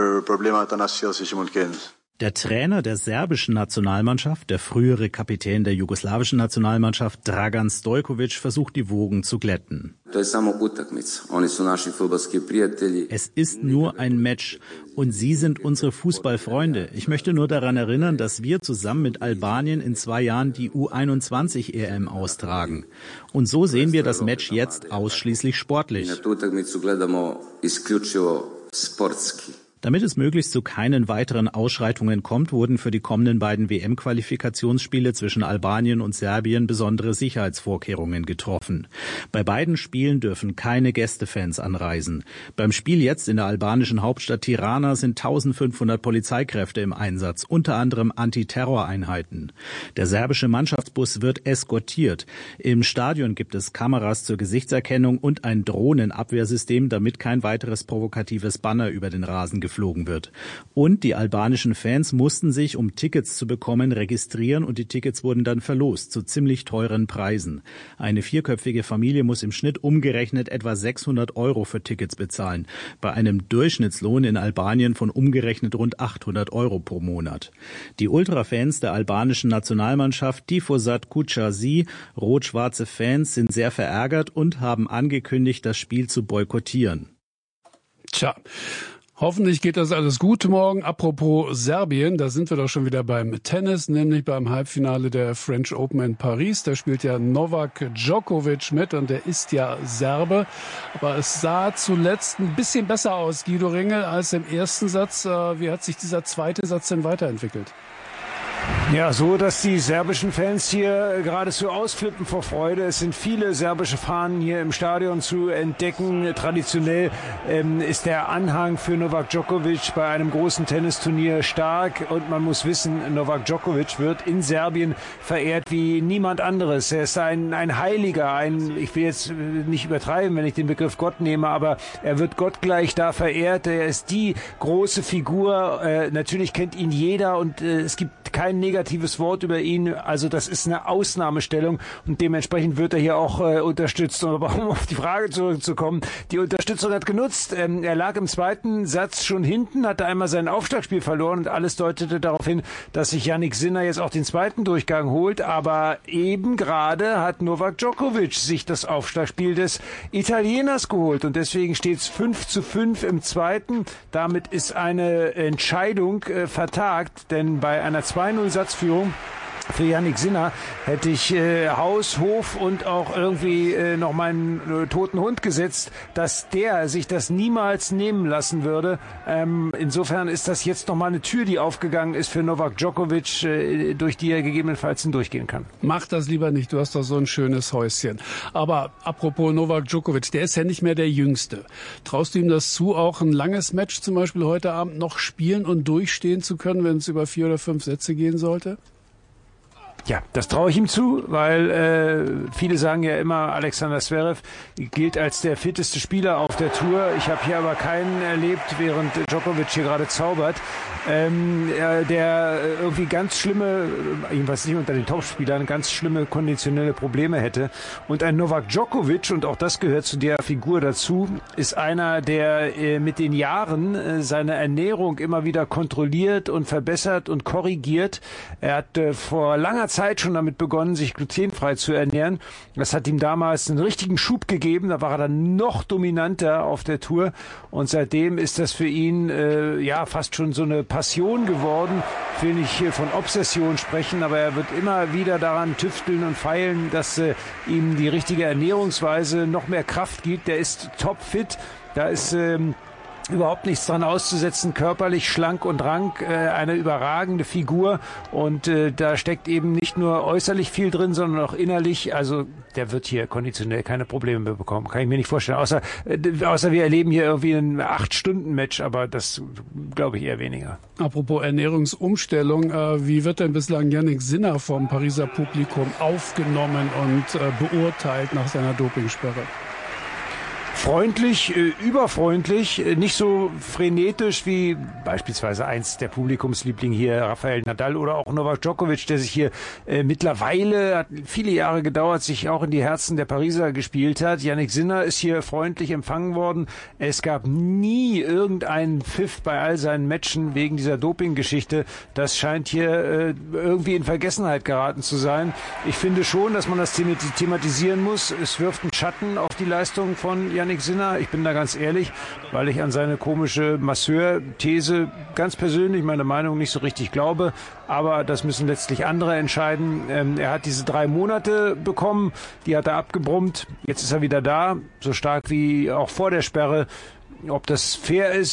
Der Trainer der serbischen Nationalmannschaft, der frühere Kapitän der jugoslawischen Nationalmannschaft, Dragan Stojkovic, versucht die Wogen zu glätten. Es ist nur ein Match und sie sind unsere Fußballfreunde. Ich möchte nur daran erinnern, dass wir zusammen mit Albanien in zwei Jahren die U einundzwanzig E M austragen. Und so sehen wir das Match jetzt ausschließlich sportlich. Damit es möglichst zu keinen weiteren Ausschreitungen kommt, wurden für die kommenden beiden W M-Qualifikationsspiele zwischen Albanien und Serbien besondere Sicherheitsvorkehrungen getroffen. Bei beiden Spielen dürfen keine Gästefans anreisen. Beim Spiel jetzt in der albanischen Hauptstadt Tirana sind eintausendfünfhundert Polizeikräfte im Einsatz, unter anderem Antiterroreinheiten. Der serbische Mannschaftsbus wird eskortiert. Im Stadion gibt es Kameras zur Gesichtserkennung und ein Drohnenabwehrsystem, damit kein weiteres provokatives Banner über den Rasen geflogen wird. Und die albanischen Fans mussten sich, um Tickets zu bekommen, registrieren und die Tickets wurden dann verlost zu ziemlich teuren Preisen. Eine vierköpfige Familie muss im Schnitt umgerechnet etwa sechshundert Euro für Tickets bezahlen, bei einem Durchschnittslohn in Albanien von umgerechnet rund achthundert Euro pro Monat. Die Ultrafans der albanischen Nationalmannschaft Tifosat Kučasi, rot-schwarze Fans, sind sehr verärgert und haben angekündigt, das Spiel zu boykottieren. Tja. Hoffentlich geht das alles gut morgen. Apropos Serbien, da sind wir doch schon wieder beim Tennis, nämlich beim Halbfinale der French Open in Paris. Da spielt ja Novak Djokovic mit und der ist ja Serbe. Aber es sah zuletzt ein bisschen besser aus, Guido Ringel, als im ersten Satz. Wie hat sich dieser zweite Satz denn weiterentwickelt? Ja, so, dass die serbischen Fans hier geradezu ausflippen vor Freude. Es sind viele serbische Fahnen hier im Stadion zu entdecken. Traditionell ähm, ist der Anhang für Novak Djokovic bei einem großen Tennisturnier stark. Und man muss wissen, Novak Djokovic wird in Serbien verehrt wie niemand anderes. Er ist ein, ein Heiliger, ein, ich will jetzt nicht übertreiben, wenn ich den Begriff Gott nehme, aber er wird gottgleich da verehrt. Er ist die große Figur. Äh, natürlich kennt ihn jeder und äh, es gibt kein negatives Wort über ihn. Also das ist eine Ausnahmestellung und dementsprechend wird er hier auch äh, unterstützt. Aber um auf die Frage zurückzukommen, die Unterstützung hat genutzt. Ähm, er lag im zweiten Satz schon hinten, hatte einmal sein Aufschlagspiel verloren und alles deutete darauf hin, dass sich Jannik Sinner jetzt auch den zweiten Durchgang holt. Aber eben gerade hat Novak Djokovic sich das Aufschlagspiel des Italieners geholt und deswegen steht es fünf zu fünf im zweiten. Damit ist eine Entscheidung äh, vertagt, denn bei einer zwei null Satzführung für Jannik Sinner hätte ich äh, Haus, Hof und auch irgendwie äh, noch meinen äh, toten Hund gesetzt, dass der sich das niemals nehmen lassen würde. Ähm, insofern ist das jetzt nochmal eine Tür, die aufgegangen ist für Novak Djokovic, äh, durch die er gegebenenfalls hindurchgehen kann. Mach das lieber nicht, du hast doch so ein schönes Häuschen. Aber apropos Novak Djokovic, der ist ja nicht mehr der Jüngste. Traust du ihm das zu, auch ein langes Match zum Beispiel heute Abend noch spielen und durchstehen zu können, wenn es über vier oder fünf Sätze gehen sollte? Ja, das traue ich ihm zu, weil äh, viele sagen ja immer, Alexander Zverev gilt als der fitteste Spieler auf der Tour. Ich habe hier aber keinen erlebt, während Djokovic hier gerade zaubert, ähm, äh, der irgendwie ganz schlimme, jedenfalls nicht unter den Topspielern, ganz schlimme konditionelle Probleme hätte. Und ein Novak Djokovic, und auch das gehört zu der Figur dazu, ist einer, der äh, mit den Jahren äh, seine Ernährung immer wieder kontrolliert und verbessert und korrigiert. Er hat äh, vor langer Zeit Zeit schon damit begonnen, sich glutenfrei zu ernähren. Das hat ihm damals einen richtigen Schub gegeben. Da war er dann noch dominanter auf der Tour. Und seitdem ist das für ihn äh, ja fast schon so eine Passion geworden. Ich will nicht hier von Obsession sprechen, aber er wird immer wieder daran tüfteln und feilen, dass äh, ihm die richtige Ernährungsweise noch mehr Kraft gibt. Der ist topfit. Da ist ähm, überhaupt nichts dran auszusetzen, körperlich schlank und rank, äh, eine überragende Figur und äh, da steckt eben nicht nur äußerlich viel drin, sondern auch innerlich, also der wird hier konditionell keine Probleme mehr bekommen, kann ich mir nicht vorstellen, außer, äh, außer wir erleben hier irgendwie ein acht Stunden Match, aber das glaube ich eher weniger. Apropos Ernährungsumstellung, äh, wie wird denn bislang Jannik Sinner vom Pariser Publikum aufgenommen und äh, beurteilt nach seiner Dopingsperre? Freundlich, äh, überfreundlich, äh, nicht so frenetisch wie beispielsweise eins der Publikumslieblinge hier, Rafael Nadal oder auch Novak Djokovic, der sich hier äh, mittlerweile, hat viele Jahre gedauert, sich auch in die Herzen der Pariser gespielt hat. Jannik Sinner ist hier freundlich empfangen worden. Es gab nie irgendeinen Pfiff bei all seinen Matchen wegen dieser Doping-Geschichte. Das scheint hier äh, irgendwie in Vergessenheit geraten zu sein. Ich finde schon, dass man das thematisieren muss. Es wirft einen Schatten auf die Leistung von Jannik Sinner. Ich bin da ganz ehrlich, weil ich an seine komische Masseur-These ganz persönlich meine Meinung nicht so richtig glaube. Aber das müssen letztlich andere entscheiden. Ähm, er hat diese drei Monate bekommen, die hat er abgebrummt. Jetzt ist er wieder da, so stark wie auch vor der Sperre. Ob das fair ist,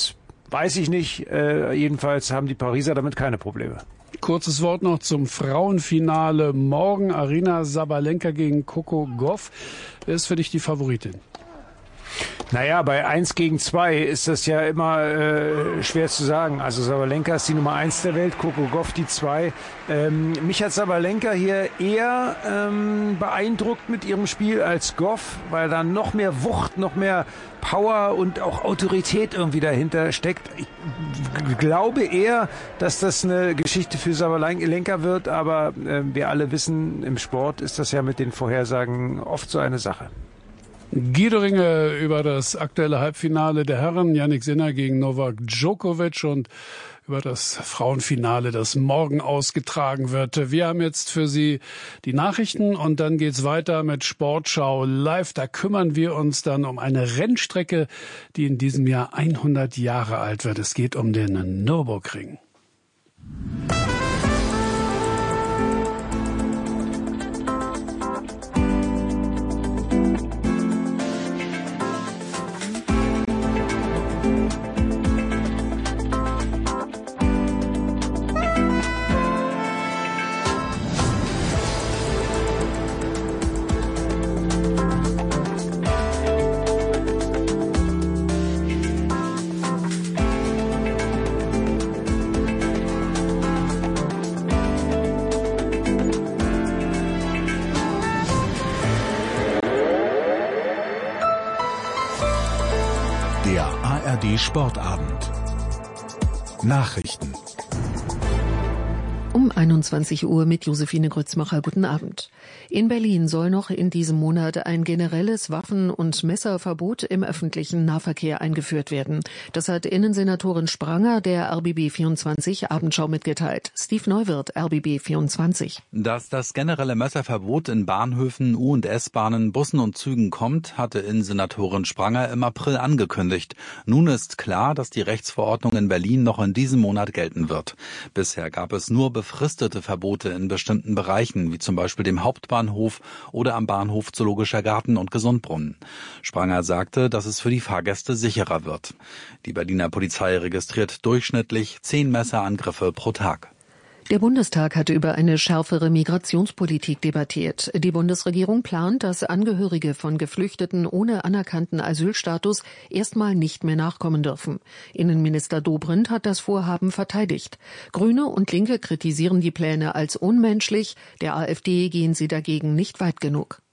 weiß ich nicht. Äh, jedenfalls haben die Pariser damit keine Probleme. Kurzes Wort noch zum Frauenfinale morgen. Aryna Sabalenka gegen Coco Gauff. Wer ist für dich die Favoritin? Naja, bei eins gegen zwei ist das ja immer äh, schwer zu sagen. Also Sabalenka ist die Nummer eins der Welt, Coco Gauff die zwei. Ähm, mich hat Sabalenka hier eher ähm, beeindruckt mit ihrem Spiel als Gauff, weil da noch mehr Wucht, noch mehr Power und auch Autorität irgendwie dahinter steckt. Ich glaube eher, dass das eine Geschichte für Sabalenka wird, aber äh, wir alle wissen, im Sport ist das ja mit den Vorhersagen oft so eine Sache. Guido Ringe über das aktuelle Halbfinale der Herren, Jannik Sinner gegen Novak Djokovic, und über das Frauenfinale, das morgen ausgetragen wird. Wir haben jetzt für Sie die Nachrichten und dann geht's weiter mit Sportschau live. Da kümmern wir uns dann um eine Rennstrecke, die in diesem Jahr hundert Jahre alt wird. Es geht um den Nürburgring. Sportabend. Nachrichten. Um einundzwanzig Uhr mit Josephine Grützmacher. Guten Abend. In Berlin soll noch in diesem Monat ein generelles Waffen- und Messerverbot im öffentlichen Nahverkehr eingeführt werden. Das hat Innensenatorin Spranger der R B B vierundzwanzig Abendschau mitgeteilt. Steve Neuwirth, R B B vierundzwanzig. Dass das generelle Messerverbot in Bahnhöfen, U- und S-Bahnen, Bussen und Zügen kommt, hatte Innensenatorin Spranger im April angekündigt. Nun ist klar, dass die Rechtsverordnung in Berlin noch in diesem Monat gelten wird. Bisher gab es nur befristete Verbote in bestimmten Bereichen, wie zum Beispiel dem Hauptbahnhof oder am Bahnhof Zoologischer Garten und Gesundbrunnen. Spranger sagte, dass es für die Fahrgäste sicherer wird. Die Berliner Polizei registriert durchschnittlich zehn Messerangriffe pro Tag. Der Bundestag hatte über eine schärfere Migrationspolitik debattiert. Die Bundesregierung plant, dass Angehörige von Geflüchteten ohne anerkannten Asylstatus erstmal nicht mehr nachkommen dürfen. Innenminister Dobrindt hat das Vorhaben verteidigt. Grüne und Linke kritisieren die Pläne als unmenschlich. Der AfD gehen sie dagegen nicht weit genug.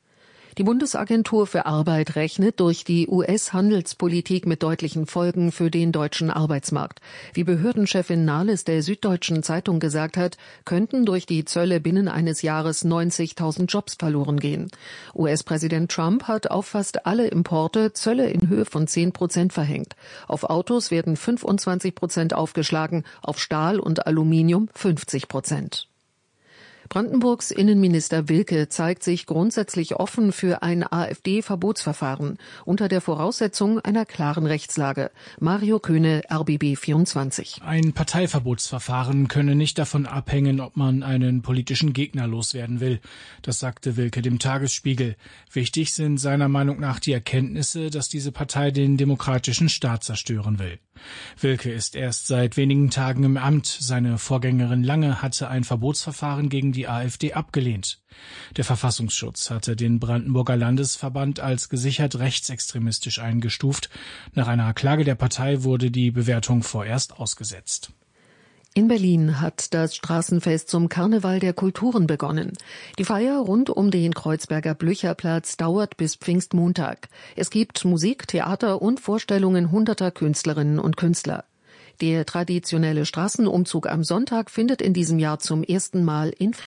Die Bundesagentur für Arbeit rechnet durch die U S-Handelspolitik mit deutlichen Folgen für den deutschen Arbeitsmarkt. Wie Behördenchefin Nahles der Süddeutschen Zeitung gesagt hat, könnten durch die Zölle binnen eines Jahres neunzigtausend Jobs verloren gehen. U S-Präsident Trump hat auf fast alle Importe Zölle in Höhe von zehn Prozent verhängt. Auf Autos werden fünfundzwanzig Prozent aufgeschlagen, auf Stahl und Aluminium fünfzig Prozent. Brandenburgs Innenminister Wilke zeigt sich grundsätzlich offen für ein AfD-Verbotsverfahren unter der Voraussetzung einer klaren Rechtslage. Mario Köhne, R B B vierundzwanzig. Ein Parteiverbotsverfahren könne nicht davon abhängen, ob man einen politischen Gegner loswerden will. Das sagte Wilke dem Tagesspiegel. Wichtig sind seiner Meinung nach die Erkenntnisse, dass diese Partei den demokratischen Staat zerstören will. Wilke ist erst seit wenigen Tagen im Amt. Seine Vorgängerin Lange hatte ein Verbotsverfahren gegen die AfD abgelehnt. Der Verfassungsschutz hatte den Brandenburger Landesverband als gesichert rechtsextremistisch eingestuft. Nach einer Klage der Partei wurde die Bewertung vorerst ausgesetzt. In Berlin hat das Straßenfest zum Karneval der Kulturen begonnen. Die Feier rund um den Kreuzberger Blücherplatz dauert bis Pfingstmontag. Es gibt Musik, Theater und Vorstellungen hunderter Künstlerinnen und Künstler. Der traditionelle Straßenumzug am Sonntag findet in diesem Jahr zum ersten Mal in